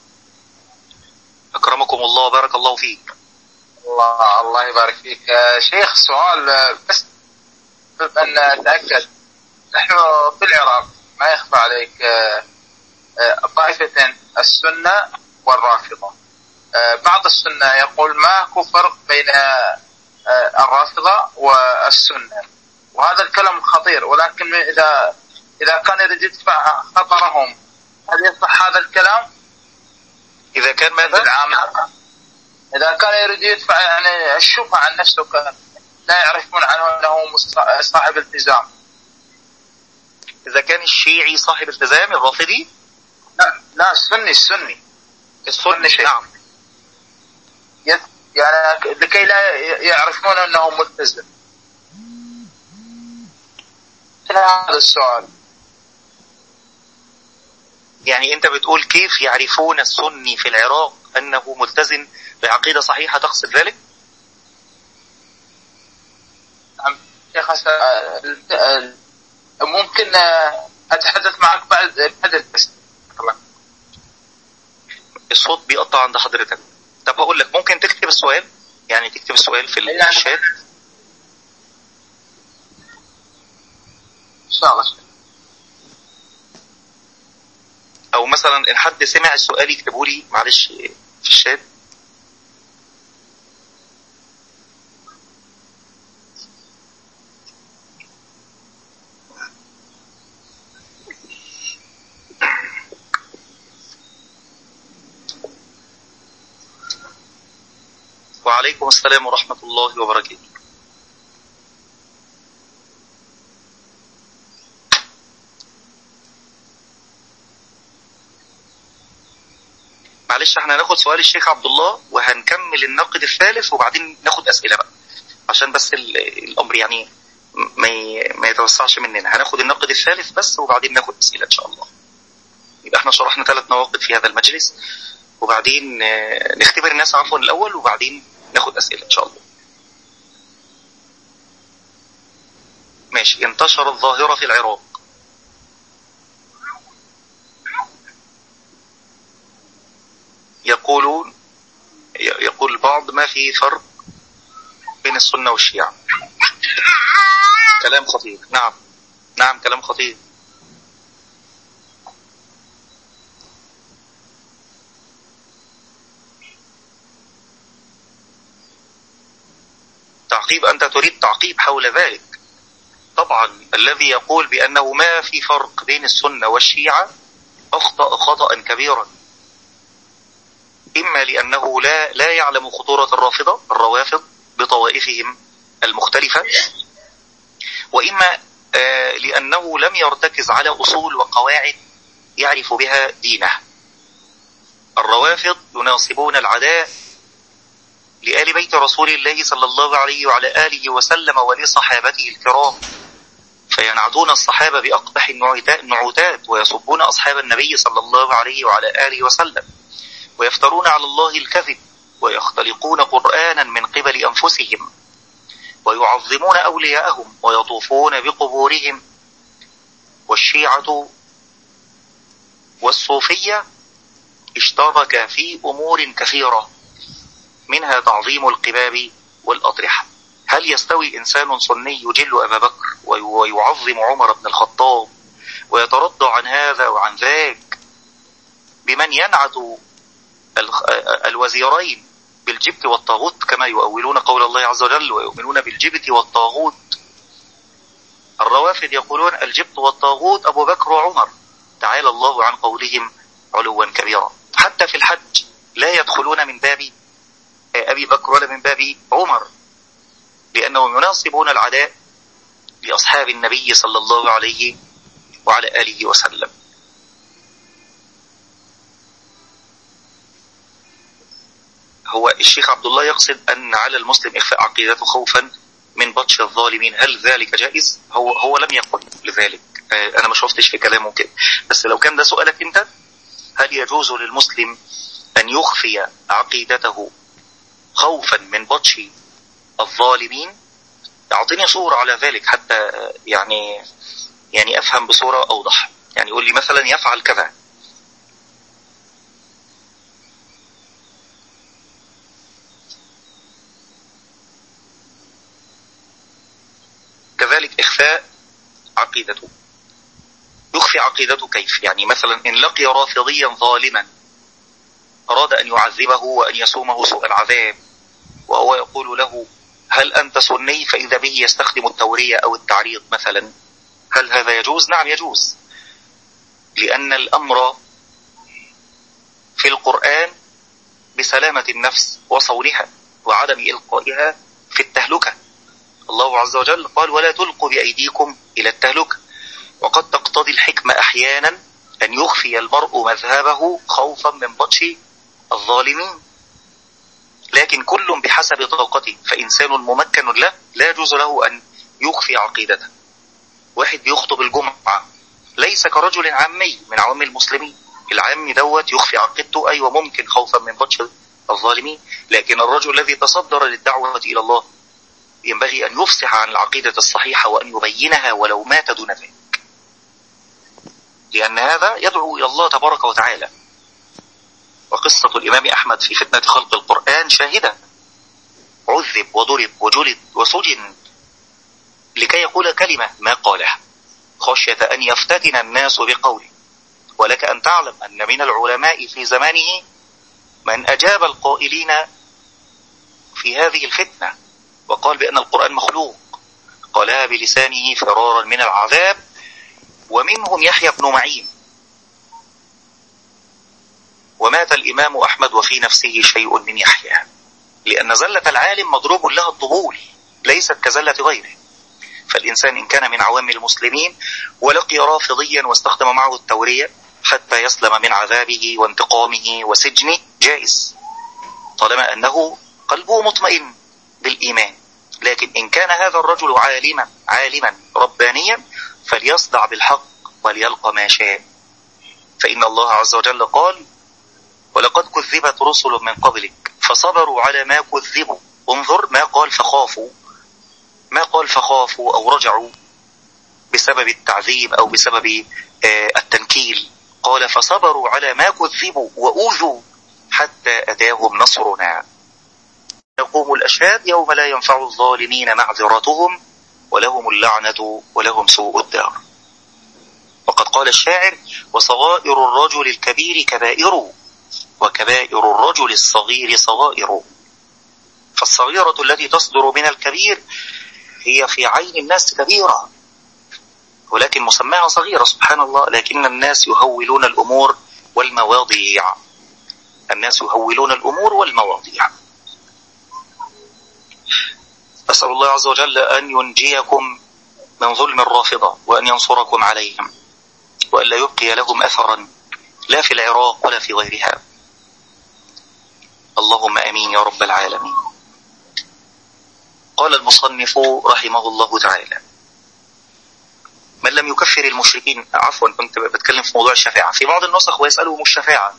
أكرمكم الله، بارك الله فيك. الله الله يبارك فيك. شيخ سؤال بس أن نتأكد، نحن في العراق ما يخفى عليك طائفتين، السنة والرافضة. بعض السنة يقول ماكو فرق بين الرافضة والسنة، وهذا الكلام خطير، ولكن إذا إذا كان يريد يدفع خطرهم هل يصح هذا الكلام؟ إذا كان ماذا؟ إذا كان يريد يدفع يعني الشبهة عن نفسه، لا يعرفون عنه أنه صاحب التزام. إذا كان الشيعي صاحب التزام، الرافضي لا لا السني السني السني شيء. نعم، يعني لكي لا يعرفون أنه ملتزم. هذا السؤال. يعني أنت بتقول كيف يعرفون السني في العراق أنه ملتزم بعقيدة صحيحة، تقصد ذلك؟ نعم شيخ، ممكن أتحدث معك بعد بعد بس. الصوت بيقطع عند حضرتك. طب هقول لك، ممكن تكتب السؤال، يعني تكتب السؤال في الشات إن شاء الله. أو مثلا إن حد سمع السؤال يكتبه لي معلش في الشات. وعليكم السلام ورحمة الله وبركاته. معلش احنا هناخد سؤال الشيخ عبد الله وهنكمل النقد الثالث وبعدين ناخد أسئلة بقى، عشان بس الأمر يعني ما ما يتوسعش مننا. هناخد النقد الثالث بس وبعدين ناخد أسئلة إن شاء الله. يبقى احنا شرحنا ثلاث نواقد في هذا المجلس: وبعدين نختبر الناس عفوا الأول وبعدين ناخد أسئلة إن شاء الله. ماشي. انتشر الظاهرة في العراق. يقولون يقول البعض ما في فرق بين السنة والشيعة. كلام خطير. نعم نعم كلام خطير. تعقيب؟ أنت تريد تعقيب حول ذلك؟ طبعا الذي يقول بأنه ما في فرق بين السنة والشيعة أخطأ خطأ كبيرا، إما لأنه لا لا يعلم خطورة الرافضة الروافض بطوائفهم المختلفة، وإما آه لأنه لم يرتكز على أصول وقواعد يعرف بها دينه. الروافض يناصبون العداء لآل بيت رسول الله صلى الله عليه وعلى آله وسلم ولصحابته الكرام، فينعتون الصحابة بأقبح النعوتات ويسبون أصحاب النبي صلى الله عليه وعلى آله وسلم، ويفترون على الله الكذب، ويختلقون قرآنا من قبل أنفسهم، ويعظمون أولياءهم ويطوفون بقبورهم. والشيعة والصوفية اشترك في أمور كثيرة، منها تعظيم القباب والأضرحة. هل يستوي إنسان سني يجل أبا بكر ويعظم عمر بن الخطاب ويترضى عن هذا وعن ذاك بمن ينعت الوزيرين بالجبت والطاغوت كما يؤولون قول الله عز وجل ويؤمنون بالجبت والطاغوت؟ الروافد يقولون الجبت والطاغوت أبو بكر وعمر، تعالى الله عن قولهم علوا كبيرا. حتى في الحج لا يدخلون من باب أبي بكر ولا من باب عمر، لأنهم يناصبون العداء لأصحاب النبي صلى الله عليه وعلى آله وسلم. هو الشيخ عبد الله يقصد أن على المسلم إخفاء عقيدته خوفا من بطش الظالمين، هل ذلك جائز؟ هو هو لم يقل لذلك، أنا ما شفتش في كلامه كده، بس لو كان ده سؤالك أنت، هل يجوز للمسلم أن يخفي عقيدته خوفا من بطش الظالمين؟ أعطيني صورة على ذلك حتى يعني يعني أفهم بصورة أوضح. يعني يقول لي مثلا يفعل كذا. كذلك إخفاء عقيدته. يخفي عقيدته كيف؟ يعني مثلا إن لقي رافضيا ظالما أراد أن يعذبه وأن يسومه سوء العذاب، وهو يقول له هل أنت سني؟ فإذا به يستخدم التورية أو التعريض مثلا، هل هذا يجوز؟ نعم يجوز، لأن الأمر في القرآن بسلامة النفس وصونها وعدم إلقائها في التهلكة. الله عز وجل قال ولا تلقوا بأيديكم إلى التهلكة، وقد تقتضي الحكمة أحيانا أن يخفي المرء مذهبه خوفا من بطش الظالمين، لكن كل بحسب طاقته، فإنسان ممكن له لا يجوز له أن يخفي عقيدته. واحد بيخطب الجمعة ليس كرجل عامي من عوام المسلمين، العام دوت يخفي عقيدته أيوة ممكن خوفا من بطش الظالمين، لكن الرجل الذي تصدر للدعوة إلى الله ينبغي أن يفصح عن العقيدة الصحيحة وأن يبينها ولو مات دون ذلك، لأن هذا يدعو إلى الله تبارك وتعالى. وقصة الإمام أحمد في فتنة خلق القرآن شاهدة، عذب وضرب وجلد وسجن لكي يقول كلمة ما قالها خشية أن يفتتن الناس بقوله. ولك أن تعلم أن من العلماء في زمانه من أجاب القائلين في هذه الفتنة وقال بأن القرآن مخلوق، قالها بلسانه فرارا من العذاب، ومنهم يحيى بن معين. ومات الإمام أحمد وفي نفسه شيء من يحيى، لأن زلة العالم مضروب لها الضبول ليست كزلة غيره. فالإنسان إن كان من عوام المسلمين ولقي رافضيا واستخدم معه التورية حتى يسلم من عذابه وانتقامه وسجنه جائز، طالما أنه قلبه مطمئن بالإيمان. لكن إن كان هذا الرجل عالما عالما ربانيا فليصدع بالحق وليلقى ما شاء، فإن الله عز وجل قال ولقد كذب كذبت رسل من قبلك فصبروا على ما كذبوا. انظر، ما قال فخافوا، ما قال فخافوا أو رجعوا بسبب التعذيب أو بسبب التنكيل، قال فصبروا على ما كذبوا وأوذوا حتى أتاهم نصرنا. يقوم الأشهاد يوم لا ينفع الظالمين معذرتهم ولهم اللعنة ولهم سوء الدار. وقد قال الشاعر: وصغائر الرجل الكبير كبائر وكبائر الرجل الصغير صغائر. فالصغيرة التي تصدر من الكبير هي في عين الناس كبيرة، ولكن مسماها صغيرة سبحان الله، لكن الناس يهولون الأمور والمواضيع، الناس يهولون الأمور والمواضيع. أسأل الله عز وجل أن ينجيكم من ظلم الرافضة وأن ينصركم عليهم وأن لا يبقي لهم أثرا لا في العراق ولا في غيرها. اللهم آمين يا رب العالمين. قال المصنف رحمه الله تعالى: من لم يكفر المشركين، عفوا كنت بتكلم في موضوع الشفاعة، في بعض النسخ ويسألهم الشفاعة.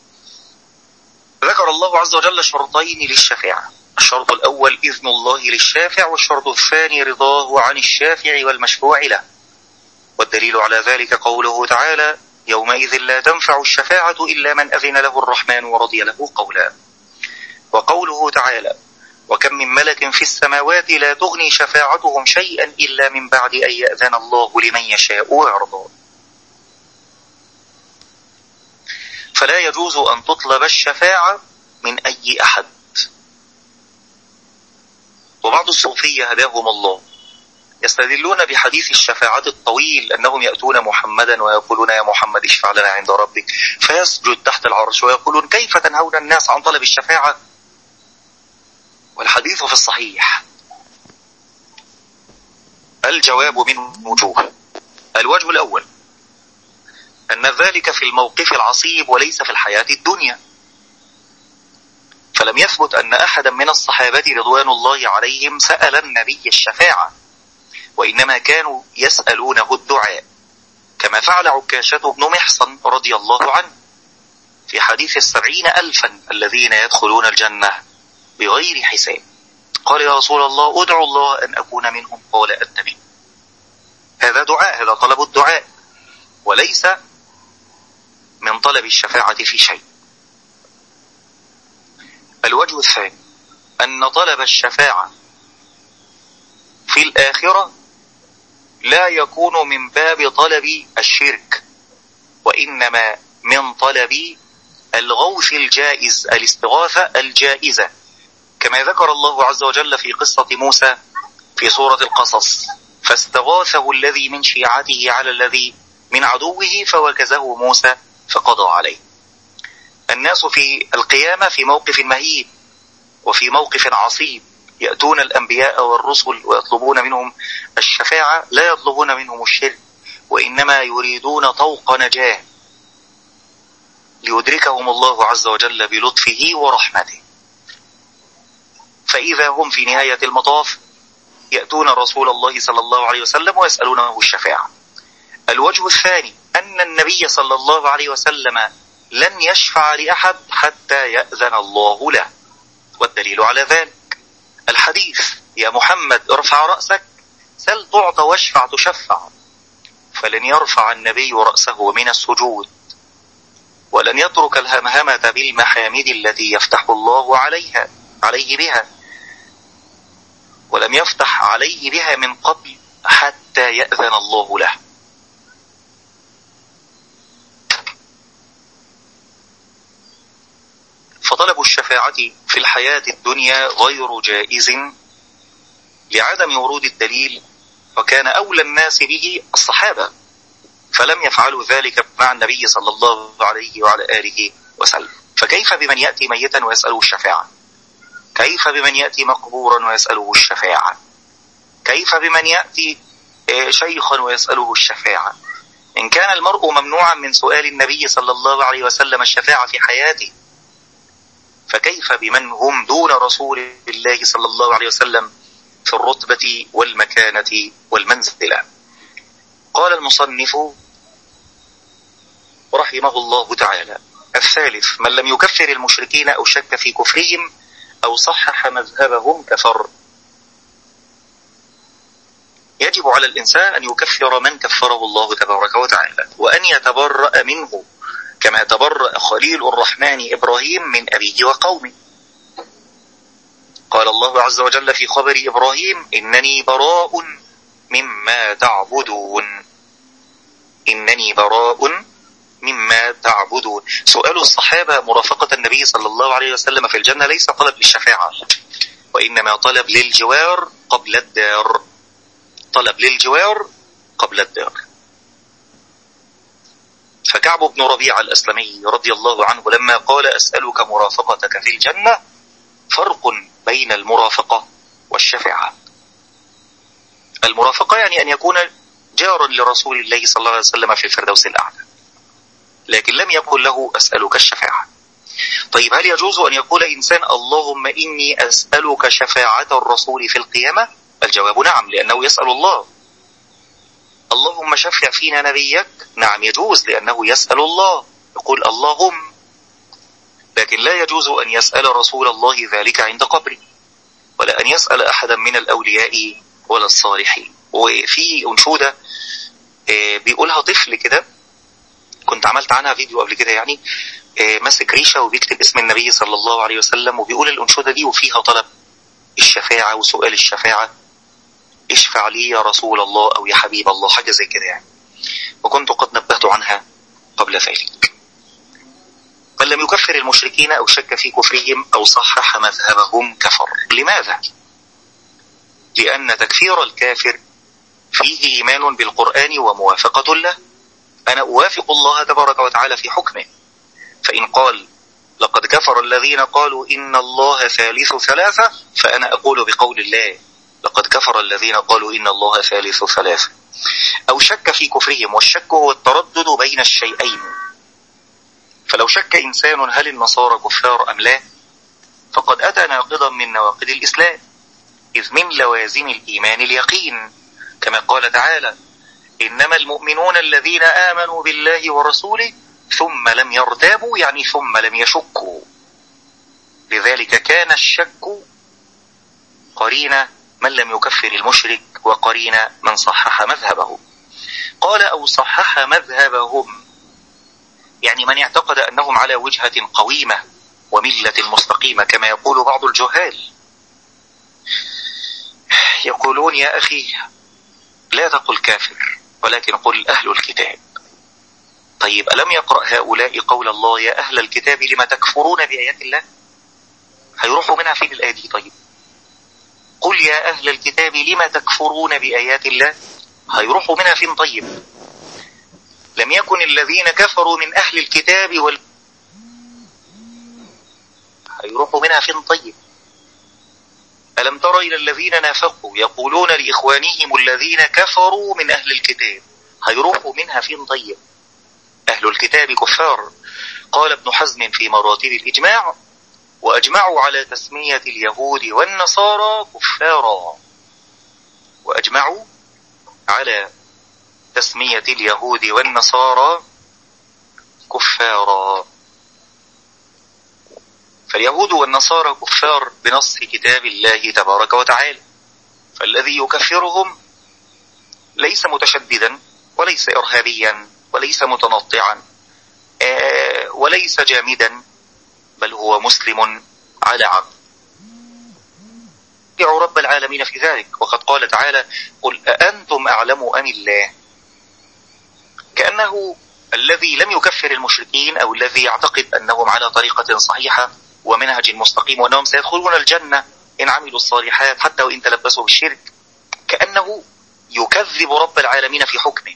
ذكر الله عز وجل شرطين للشفاعة: الشرط الأول إذن الله للشافع، والشرط الثاني رضاه عن الشافع والمشفوع له. والدليل على ذلك قوله تعالى: يومئذ لا تنفع الشفاعة إلا من أذن له الرحمن ورضي له قولا. وقوله تعالى: وكم من ملك في السماوات لا تغني شفاعتهم شيئا إلا من بعد أن يأذن الله لمن يشاء ويرضى. فلا يجوز أن تطلب الشفاعة من أي أحد. وبعض الصوفية هداهم الله يستدلون بحديث الشفاعة الطويل أنهم يأتون محمدا ويقولون: يا محمد اشفع لنا عند ربك، فيسجد تحت العرش ويقولون: كيف تنهون الناس عن طلب الشفاعة؟ والحديث في الصحيح. الجواب من وجوه: الوجه الأول أن ذلك في الموقف العصيب وليس في الحياة الدنيا، فلم يثبت أن أحدا من الصحابة رضوان الله عليهم سأل النبي الشفاعة، وإنما كانوا يسألونه الدعاء، كما فعل عكاشة بن محصن رضي الله عنه في حديث السبعين ألفا الذين يدخلون الجنة بغير حساب. قال: يا رسول الله أدعو الله أن أكون منهم، قال: أنت منهم. هذا دعاء، هذا طلب الدعاء وليس من طلب الشفاعة في شيء. الوجه الثاني أن طلب الشفاعة في الآخرة لا يكون من باب طلب الشرك، وإنما من طلب الغوث الجائز، الاستغاثة الجائزة، كما ذكر الله عز وجل في قصة موسى في سورة القصص: فاستغاثه الذي من شيعته على الذي من عدوه فوكزه موسى فقضى عليه. الناس في القيامة في موقف مهيب وفي موقف عصيب، يأتون الأنبياء والرسل ويطلبون منهم الشفاعة، لا يطلبون منهم الشرك، وإنما يريدون طوق نجاة ليدركهم الله عز وجل بلطفه ورحمته. فإذا هم في نهاية المطاف يأتون رسول الله صلى الله عليه وسلم ويسألونه الشفاعة. الوجه الثاني أن النبي صلى الله عليه وسلم لن يشفع لأحد حتى يأذن الله له، والدليل على ذلك الحديث: يا محمد ارفع رأسك سل تعطى واشفع تشفع. فلن يرفع النبي رأسه من السجود ولن يترك الهمهمة بالمحامد التي يفتح الله عليها عليه بها، ولم يفتح عليه بها من قبل حتى يأذن الله له. فطلب الشفاعة في الحياة الدنيا غير جائز لعدم ورود الدليل، وكان أولى الناس به الصحابة، فلم يفعلوا ذلك مع النبي صلى الله عليه وعلى آله وسلم. فكيف بمن يأتي ميتا ويسأله الشفاعة؟ كيف بمن يأتي مقبورا ويسأله الشفاعة؟ كيف بمن يأتي شيخا ويسأله الشفاعة؟ إن كان المرء ممنوعا من سؤال النبي صلى الله عليه وسلم الشفاعة في حياته، فكيف بمن هم دون رسول الله صلى الله عليه وسلم في الرتبة والمكانة والمنزلة؟ قال المصنف رحمه الله تعالى: الثالث من لم يكفر المشركين أو شك في كفرهم أو صحح مذهبهم كفر. يجب على الإنسان أن يكفر من كفره الله تبارك وتعالى، وأن يتبرأ منه كما تبرأ خليل الرحمن إبراهيم من أبيه وقومه. قال الله عز وجل في خبر إبراهيم: إنني براء مما تعبدون. إنني براء مما تعبدون. سؤال الصحابة مرافقة النبي صلى الله عليه وسلم في الجنة ليس طلب للشفاعة، وإنما طلب للجوار قبل الدار. طلب للجوار قبل الدار. فكعب بن ربيعة الأسلمي رضي الله عنه لما قال: أسألك مرافقتك في الجنة، فرق بين المرافقة والشفاعة. المرافقة يعني أن يكون جارا لرسول الله صلى الله عليه وسلم في الفردوس الأعلى، لكن لم يقل له: أسألك الشفاعة. طيب، هل يجوز أن يقول إنسان: اللهم إني أسألك شفاعة الرسول في القيامة؟ الجواب نعم، لأنه يسأل الله. اللهم شفع فينا نبيك، نعم يجوز، لأنه يسأل الله، يقول اللهم. لكن لا يجوز أن يسأل رسول الله ذلك عند قبره، ولا أن يسأل أحدا من الأولياء ولا الصالحين. وفي أنشودة بيقولها طفل كده، كنت عملت عنها فيديو قبل كده، يعني ماسك ريشة وبيكتب اسم النبي صلى الله عليه وسلم، وبيقول الأنشودة دي وفيها طلب الشفاعة وسؤال الشفاعة: اشفع لي يا رسول الله أو يا حبيب الله، حاجة زي كده يعني. وكنت قد نبهت عنها قبل ذلك. من لم يكفر المشركين أو شك في كفرهم أو صحح مذهبهم كفر. لماذا؟ لأن تكفير الكافر فيه إيمان بالقرآن وموافقة له. أنا أوافق الله تبارك وتعالى في حكمه، فإن قال: لقد كفر الذين قالوا إن الله ثالث ثلاثة، فأنا أقول بقول الله: لقد كفر الذين قالوا إن الله ثالث ثلاثة. أو شك في كفرهم، والشك هو التردد بين الشيئين. فلو شك إنسان هل النصارى كفار أم لا، فقد أتى ناقضا من نواقض الإسلام، إذ من لوازم الإيمان اليقين، كما قال تعالى: إنما المؤمنون الذين آمنوا بالله ورسوله ثم لم يرتابوا، يعني ثم لم يشكوا. لذلك كان الشك قرين من لم يكفر المشرك وقرين من صحح مذهبه. قال: أو صحح مذهبهم، يعني من اعتقد أنهم على وجهة قويمة وملة مستقيمة، كما يقول بعض الجهال. يقولون: يا أخي لا تقل كافر، ولكن قل أهل الكتاب. طيب، ألم يقرأ هؤلاء قول الله: يا أهل الكتاب لما تكفرون بآيات الله؟ هيروحوا منها فين الآية دي؟ طيب، قل يا أهل الكتاب لما تكفرون بآيات الله، هيروحوا منها فين؟ طيب، لم يكن الذين كفروا من أهل الكتاب وال... هيروحوا منها فين؟ طيب، ألم تر إلى الذين نافقوا يقولون لإخوانهم الذين كفروا من أهل الكتاب، هيروحوا منها فين؟ طيب، أهل الكتاب كفار. قال ابن حزم في مراتب الإجماع: وأجمعوا على تسمية اليهود والنصارى كفارا. وأجمعوا على تسمية اليهود والنصارى كفارا. فاليهود والنصارى كفار بنص كتاب الله تبارك وتعالى، فالذي يكفرهم ليس متشددا وليس إرهابيا وليس متنطعا وليس جامدا، بل هو مسلم على عقل. يطيع رب العالمين في ذلك، وقد قال تعالى: قل أأنتم أعلم أم الله. كأنه الذي لم يكفر المشركين أو الذي يعتقد أنهم على طريقة صحيحة ومنهج مستقيم وأنهم سيدخلون الجنة إن عملوا الصالحات حتى وإن تلبسوا بالشرك، كأنه يكذب رب العالمين في حكمه،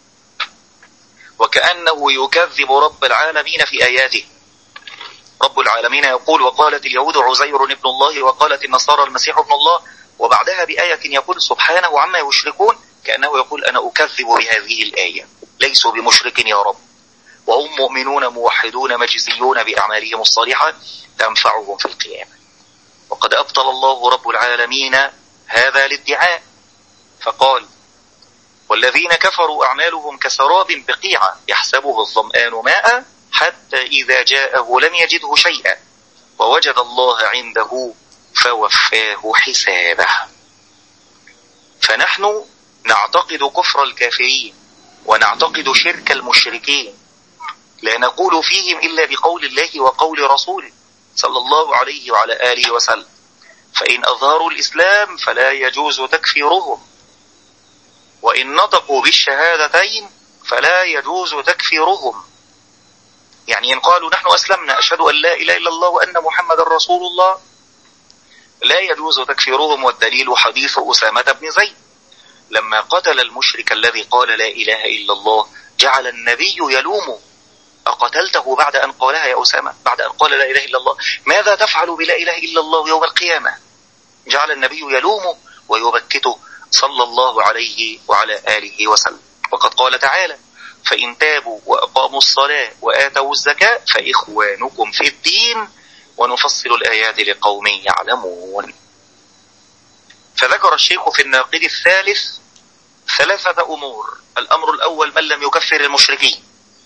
وكأنه يكذب رب العالمين في آياته. رب العالمين يقول: وقالت اليهود عزير ابن الله وقالت النصارى المسيح ابن الله، وبعدها بآية يقول سبحانه عما يشركون، كأنه يقول: أنا أكذب بهذه الآية، ليسوا بمشرك يا رب، وهم مؤمنون موحدون مجزيون بأعمالهم الصالحة تنفعهم في القيامة. وقد أبطل الله رب العالمين هذا الادعاء، فقال: والذين كفروا أعمالهم كسراب بقيعة يحسبه الظمآن ماء حتى إذا جاءه لم يجده شيئا ووجد الله عنده فوفاه حسابه. فنحن نعتقد كفر الكافرين ونعتقد شرك المشركين، لا نقول فيهم إلا بقول الله وقول رسوله صلى الله عليه وعلى آله وسلم. فإن أظهروا الإسلام فلا يجوز تكفيرهم، وإن نطقوا بالشهادتين فلا يجوز تكفيرهم. يعني إن قالوا نحن أسلمنا أشهد أن لا إله إلا الله وأن محمد رسول الله لا يجوز تكفيرهم. والدليل حديث أسامة بن زيد لما قتل المشرك الذي قال لا إله إلا الله، جعل النبي يلومه: أقتلته بعد أن قالها يا أسامة؟ بعد أن قال لا إله إلا الله ماذا تفعل بلا إله إلا الله يوم القيامة؟ جعل النبي يلومه ويبكته صلى الله عليه وعلى آله وسلم. وقد قال تعالى: فإن تابوا وأقاموا الصلاة وآتوا الزكاة فإخوانكم في الدين ونفصل الآيات لقوم يعلمون. فذكر الشيخ في الناقد الثالث ثلاثة أمور. الأمر الأول من لم يكفر المشركين.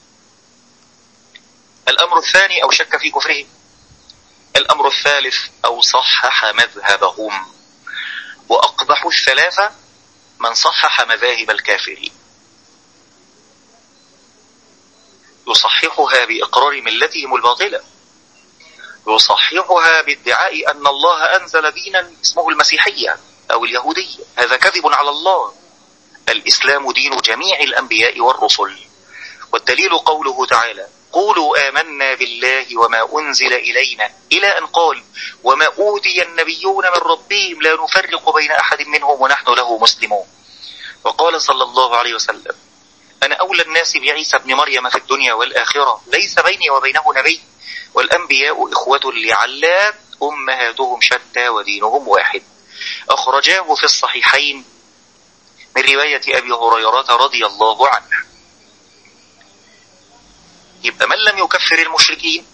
الأمر الثاني أو شك في كفرهم. الأمر الثالث أو صحح مذهبهم. وأقبح الثلاثة من صحح مذاهب الكافرين، يصححها بإقرار ملتهم الباطلة، يصححها بادعاء أن الله أنزل دينا اسمه المسيحية أو اليهودية. هذا كذب على الله. الإسلام دين جميع الأنبياء والرسل. والدليل قوله تعالى: قولوا آمنا بالله وما أنزل إلينا إلى أن قال: وما أوتي النبيون من ربهم لا نفرق بين أحد منهم ونحن له مسلمون. وقال صلى الله عليه وسلم: أنا أولى الناس بعيسى ابن مريم في الدنيا والآخرة، ليس بيني وبينه نبي، والأنبياء إخوة لعلات أمهاتهم شتى ودينهم واحد. أخرجاه في الصحيحين من رواية أبي هريرة رضي الله عنه. يبقى من لم يكفر المشركين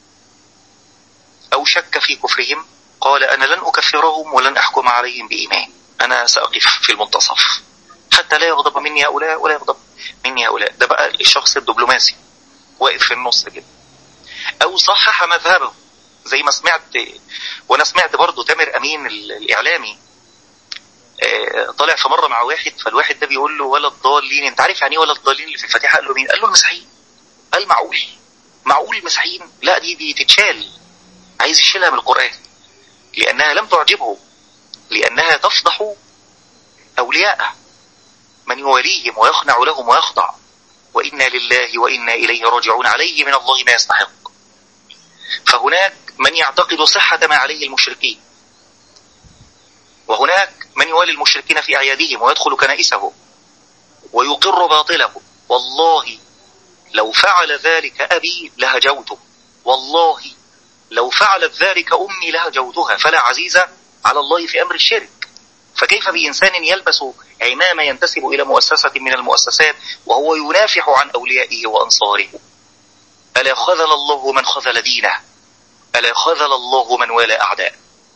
أو شك في كفرهم قال: أنا لن أكفرهم ولن أحكم عليهم بإيمان، أنا سأقف في المنتصف حتى لا يغضب مني هؤلاء ولا يغضب مني هؤلاء. ده بقى الشخص الدبلوماسي واقف في النص كده. أو صحح مذهبه، زي ما سمعت وأنا سمعت برضو تامر أمين الإعلامي طالع في مرة مع واحد، فالواحد ده بيقول له: ولا الضالين. انت عارف يعني ولا الضالين اللي في الفاتحة؟ قال له: مين؟ قال له: المسيحيين. قال: معقول معقول المسيحيين؟ لا، دي دي تتشال. عايز يشيلها من القرآن لأنها لم تعجبه، لأنها تفضح أولياءه، من يواليهم ويخنع لهم ويخضع. وإنا لله وإنا إليه راجعون، عليه من الله ما يستحق. فهناك من يعتقد صحة ما عليه المشركين، وهناك من يوالي المشركين في أعيادهم ويدخل كنائسهم ويقر باطله. والله لو فعل ذلك أبي لهجوته، والله لو فعلت ذلك أمي لهجوتها. فلا عزيز على الله في أمر الشرك. فكيف بإنسان يلبس عمامة ينتسب إلى مؤسسة من المؤسسات وهو ينافح عن أوليائه وأنصاره؟ ألا خذل الله من خذل دينه، ألا خذل الله من والى أعداء.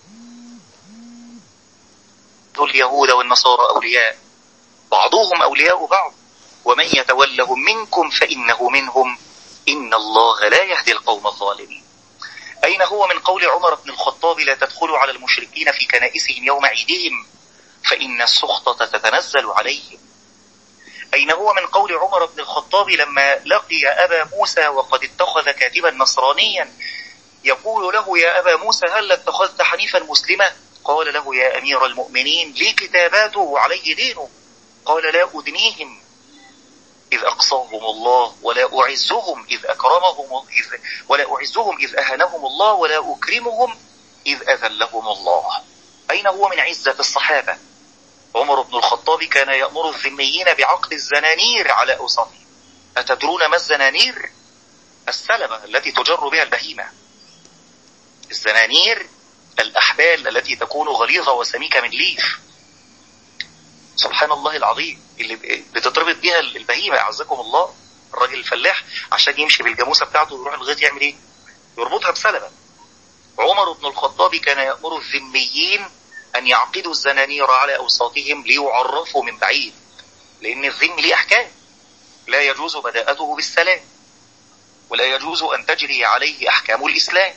اليهود والنصارى أولياء بعضهم أولياء بعض، ومن يتولهم منكم فإنه منهم، إن الله لا يهدي القوم الظالمين. أين هو من قول عمر بن الخطاب: لا تدخلوا على المشركين في كنائسهم يوم عيدهم فإن السخطة تتنزل عليهم؟ أين هو من قول عمر بن الخطاب لما لقي أبا موسى وقد اتخذ كاتبا نصرانيا يقول له: يا أبا موسى هل اتخذت حنيفا مسلما؟ قال له: يا أمير المؤمنين لي كتاباته وعلي دينه. قال: لا أدنيهم إذ أقصاهم الله، ولا أعزهم إذ أكرمهم إذ ولا أعزهم إذ أهانهم الله، ولا أكرمهم إذ أذلهم الله. أين هو من عزة الصحابة؟ عمر بن الخطاب كان يأمر الذميين بعقد الزنانير على أوساطهم. أتدرون ما الزنانير؟ السلبة التي تجر بها البهيمة. الزنانير الأحبال التي تكون غليظة وسميكة من ليف، سبحان الله العظيم، اللي بتتربط بها البهيمة. أعزكم الله، الراجل الفلاح عشان يمشي بالجاموسة بتاعته ويروح الغيط يعمل ايه؟ يربطها بسلبة. عمر بن الخطاب كان يأمر الذميين أن يعقدوا الزنانير على أوساطهم ليعرفوا من بعيد، لأن الذم ليه أحكام، لا يجوز بداءته بالسلام، ولا يجوز أن تجري عليه أحكام الإسلام.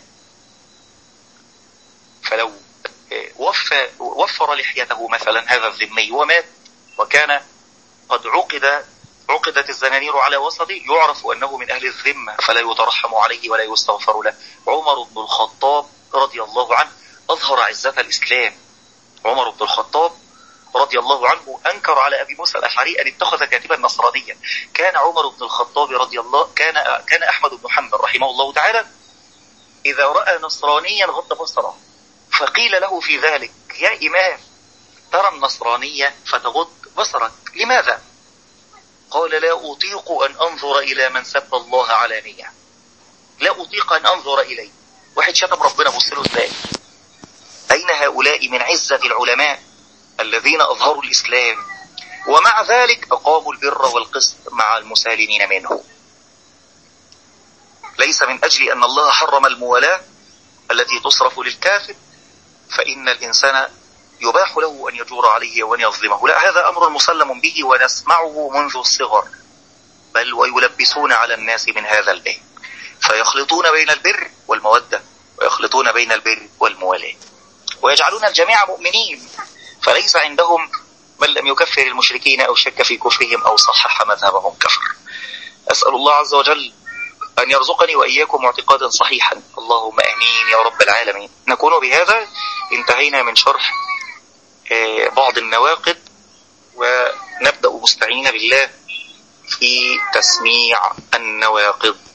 فلو وفى وفر لحيته مثلا هذا الذمي ومات وكان قد عقد عقدت الزنانير على وسطه، يعرف أنه من أهل الذمة فلا يترحم عليه ولا يستغفر له. عمر بن الخطاب رضي الله عنه أظهر عزة الإسلام. عمر بن الخطاب رضي الله عنه أنكر على أبي موسى الأشعري أن اتخذ كاتبا نصرانيا. كان عمر بن الخطاب رضي الله كان كان أحمد بن حنبل رحمه الله تعالى إذا رأى نصرانيا غض بصره، فقيل له في ذلك: يا إمام، ترى النصرانية فتغض بصرك، لماذا؟ قال: لا أطيق أن أنظر إلى من سب الله علانية، لا أطيق أن أنظر إليه. واحد شتم ربنا بصله ازاي؟ أين هؤلاء من عزة العلماء الذين أظهروا الإسلام ومع ذلك أقاموا البر والقسط مع المسالمين منه؟ ليس من أجل أن الله حرم الموالاة التي تصرف للكافر فإن الإنسان يباح له أن يجور عليه وأن يظلمه، لا، هذا أمر مسلم به ونسمعه منذ الصغر، بل ويلبسون على الناس من هذا الباب، فيخلطون بين البر والمودة ويخلطون بين البر والموالاة ويجعلون الجميع مؤمنين، فليس عندهم من لم يكفر المشركين أو شك في كفرهم أو صحح مذهبهم كفر. أسأل الله عز وجل أن يرزقني وإياكم اعتقادا صحيحا، اللهم آمين يا رب العالمين. نكون بهذا انتهينا من شرح بعض النواقض، ونبدأ مستعينين بالله في تسميع النواقض.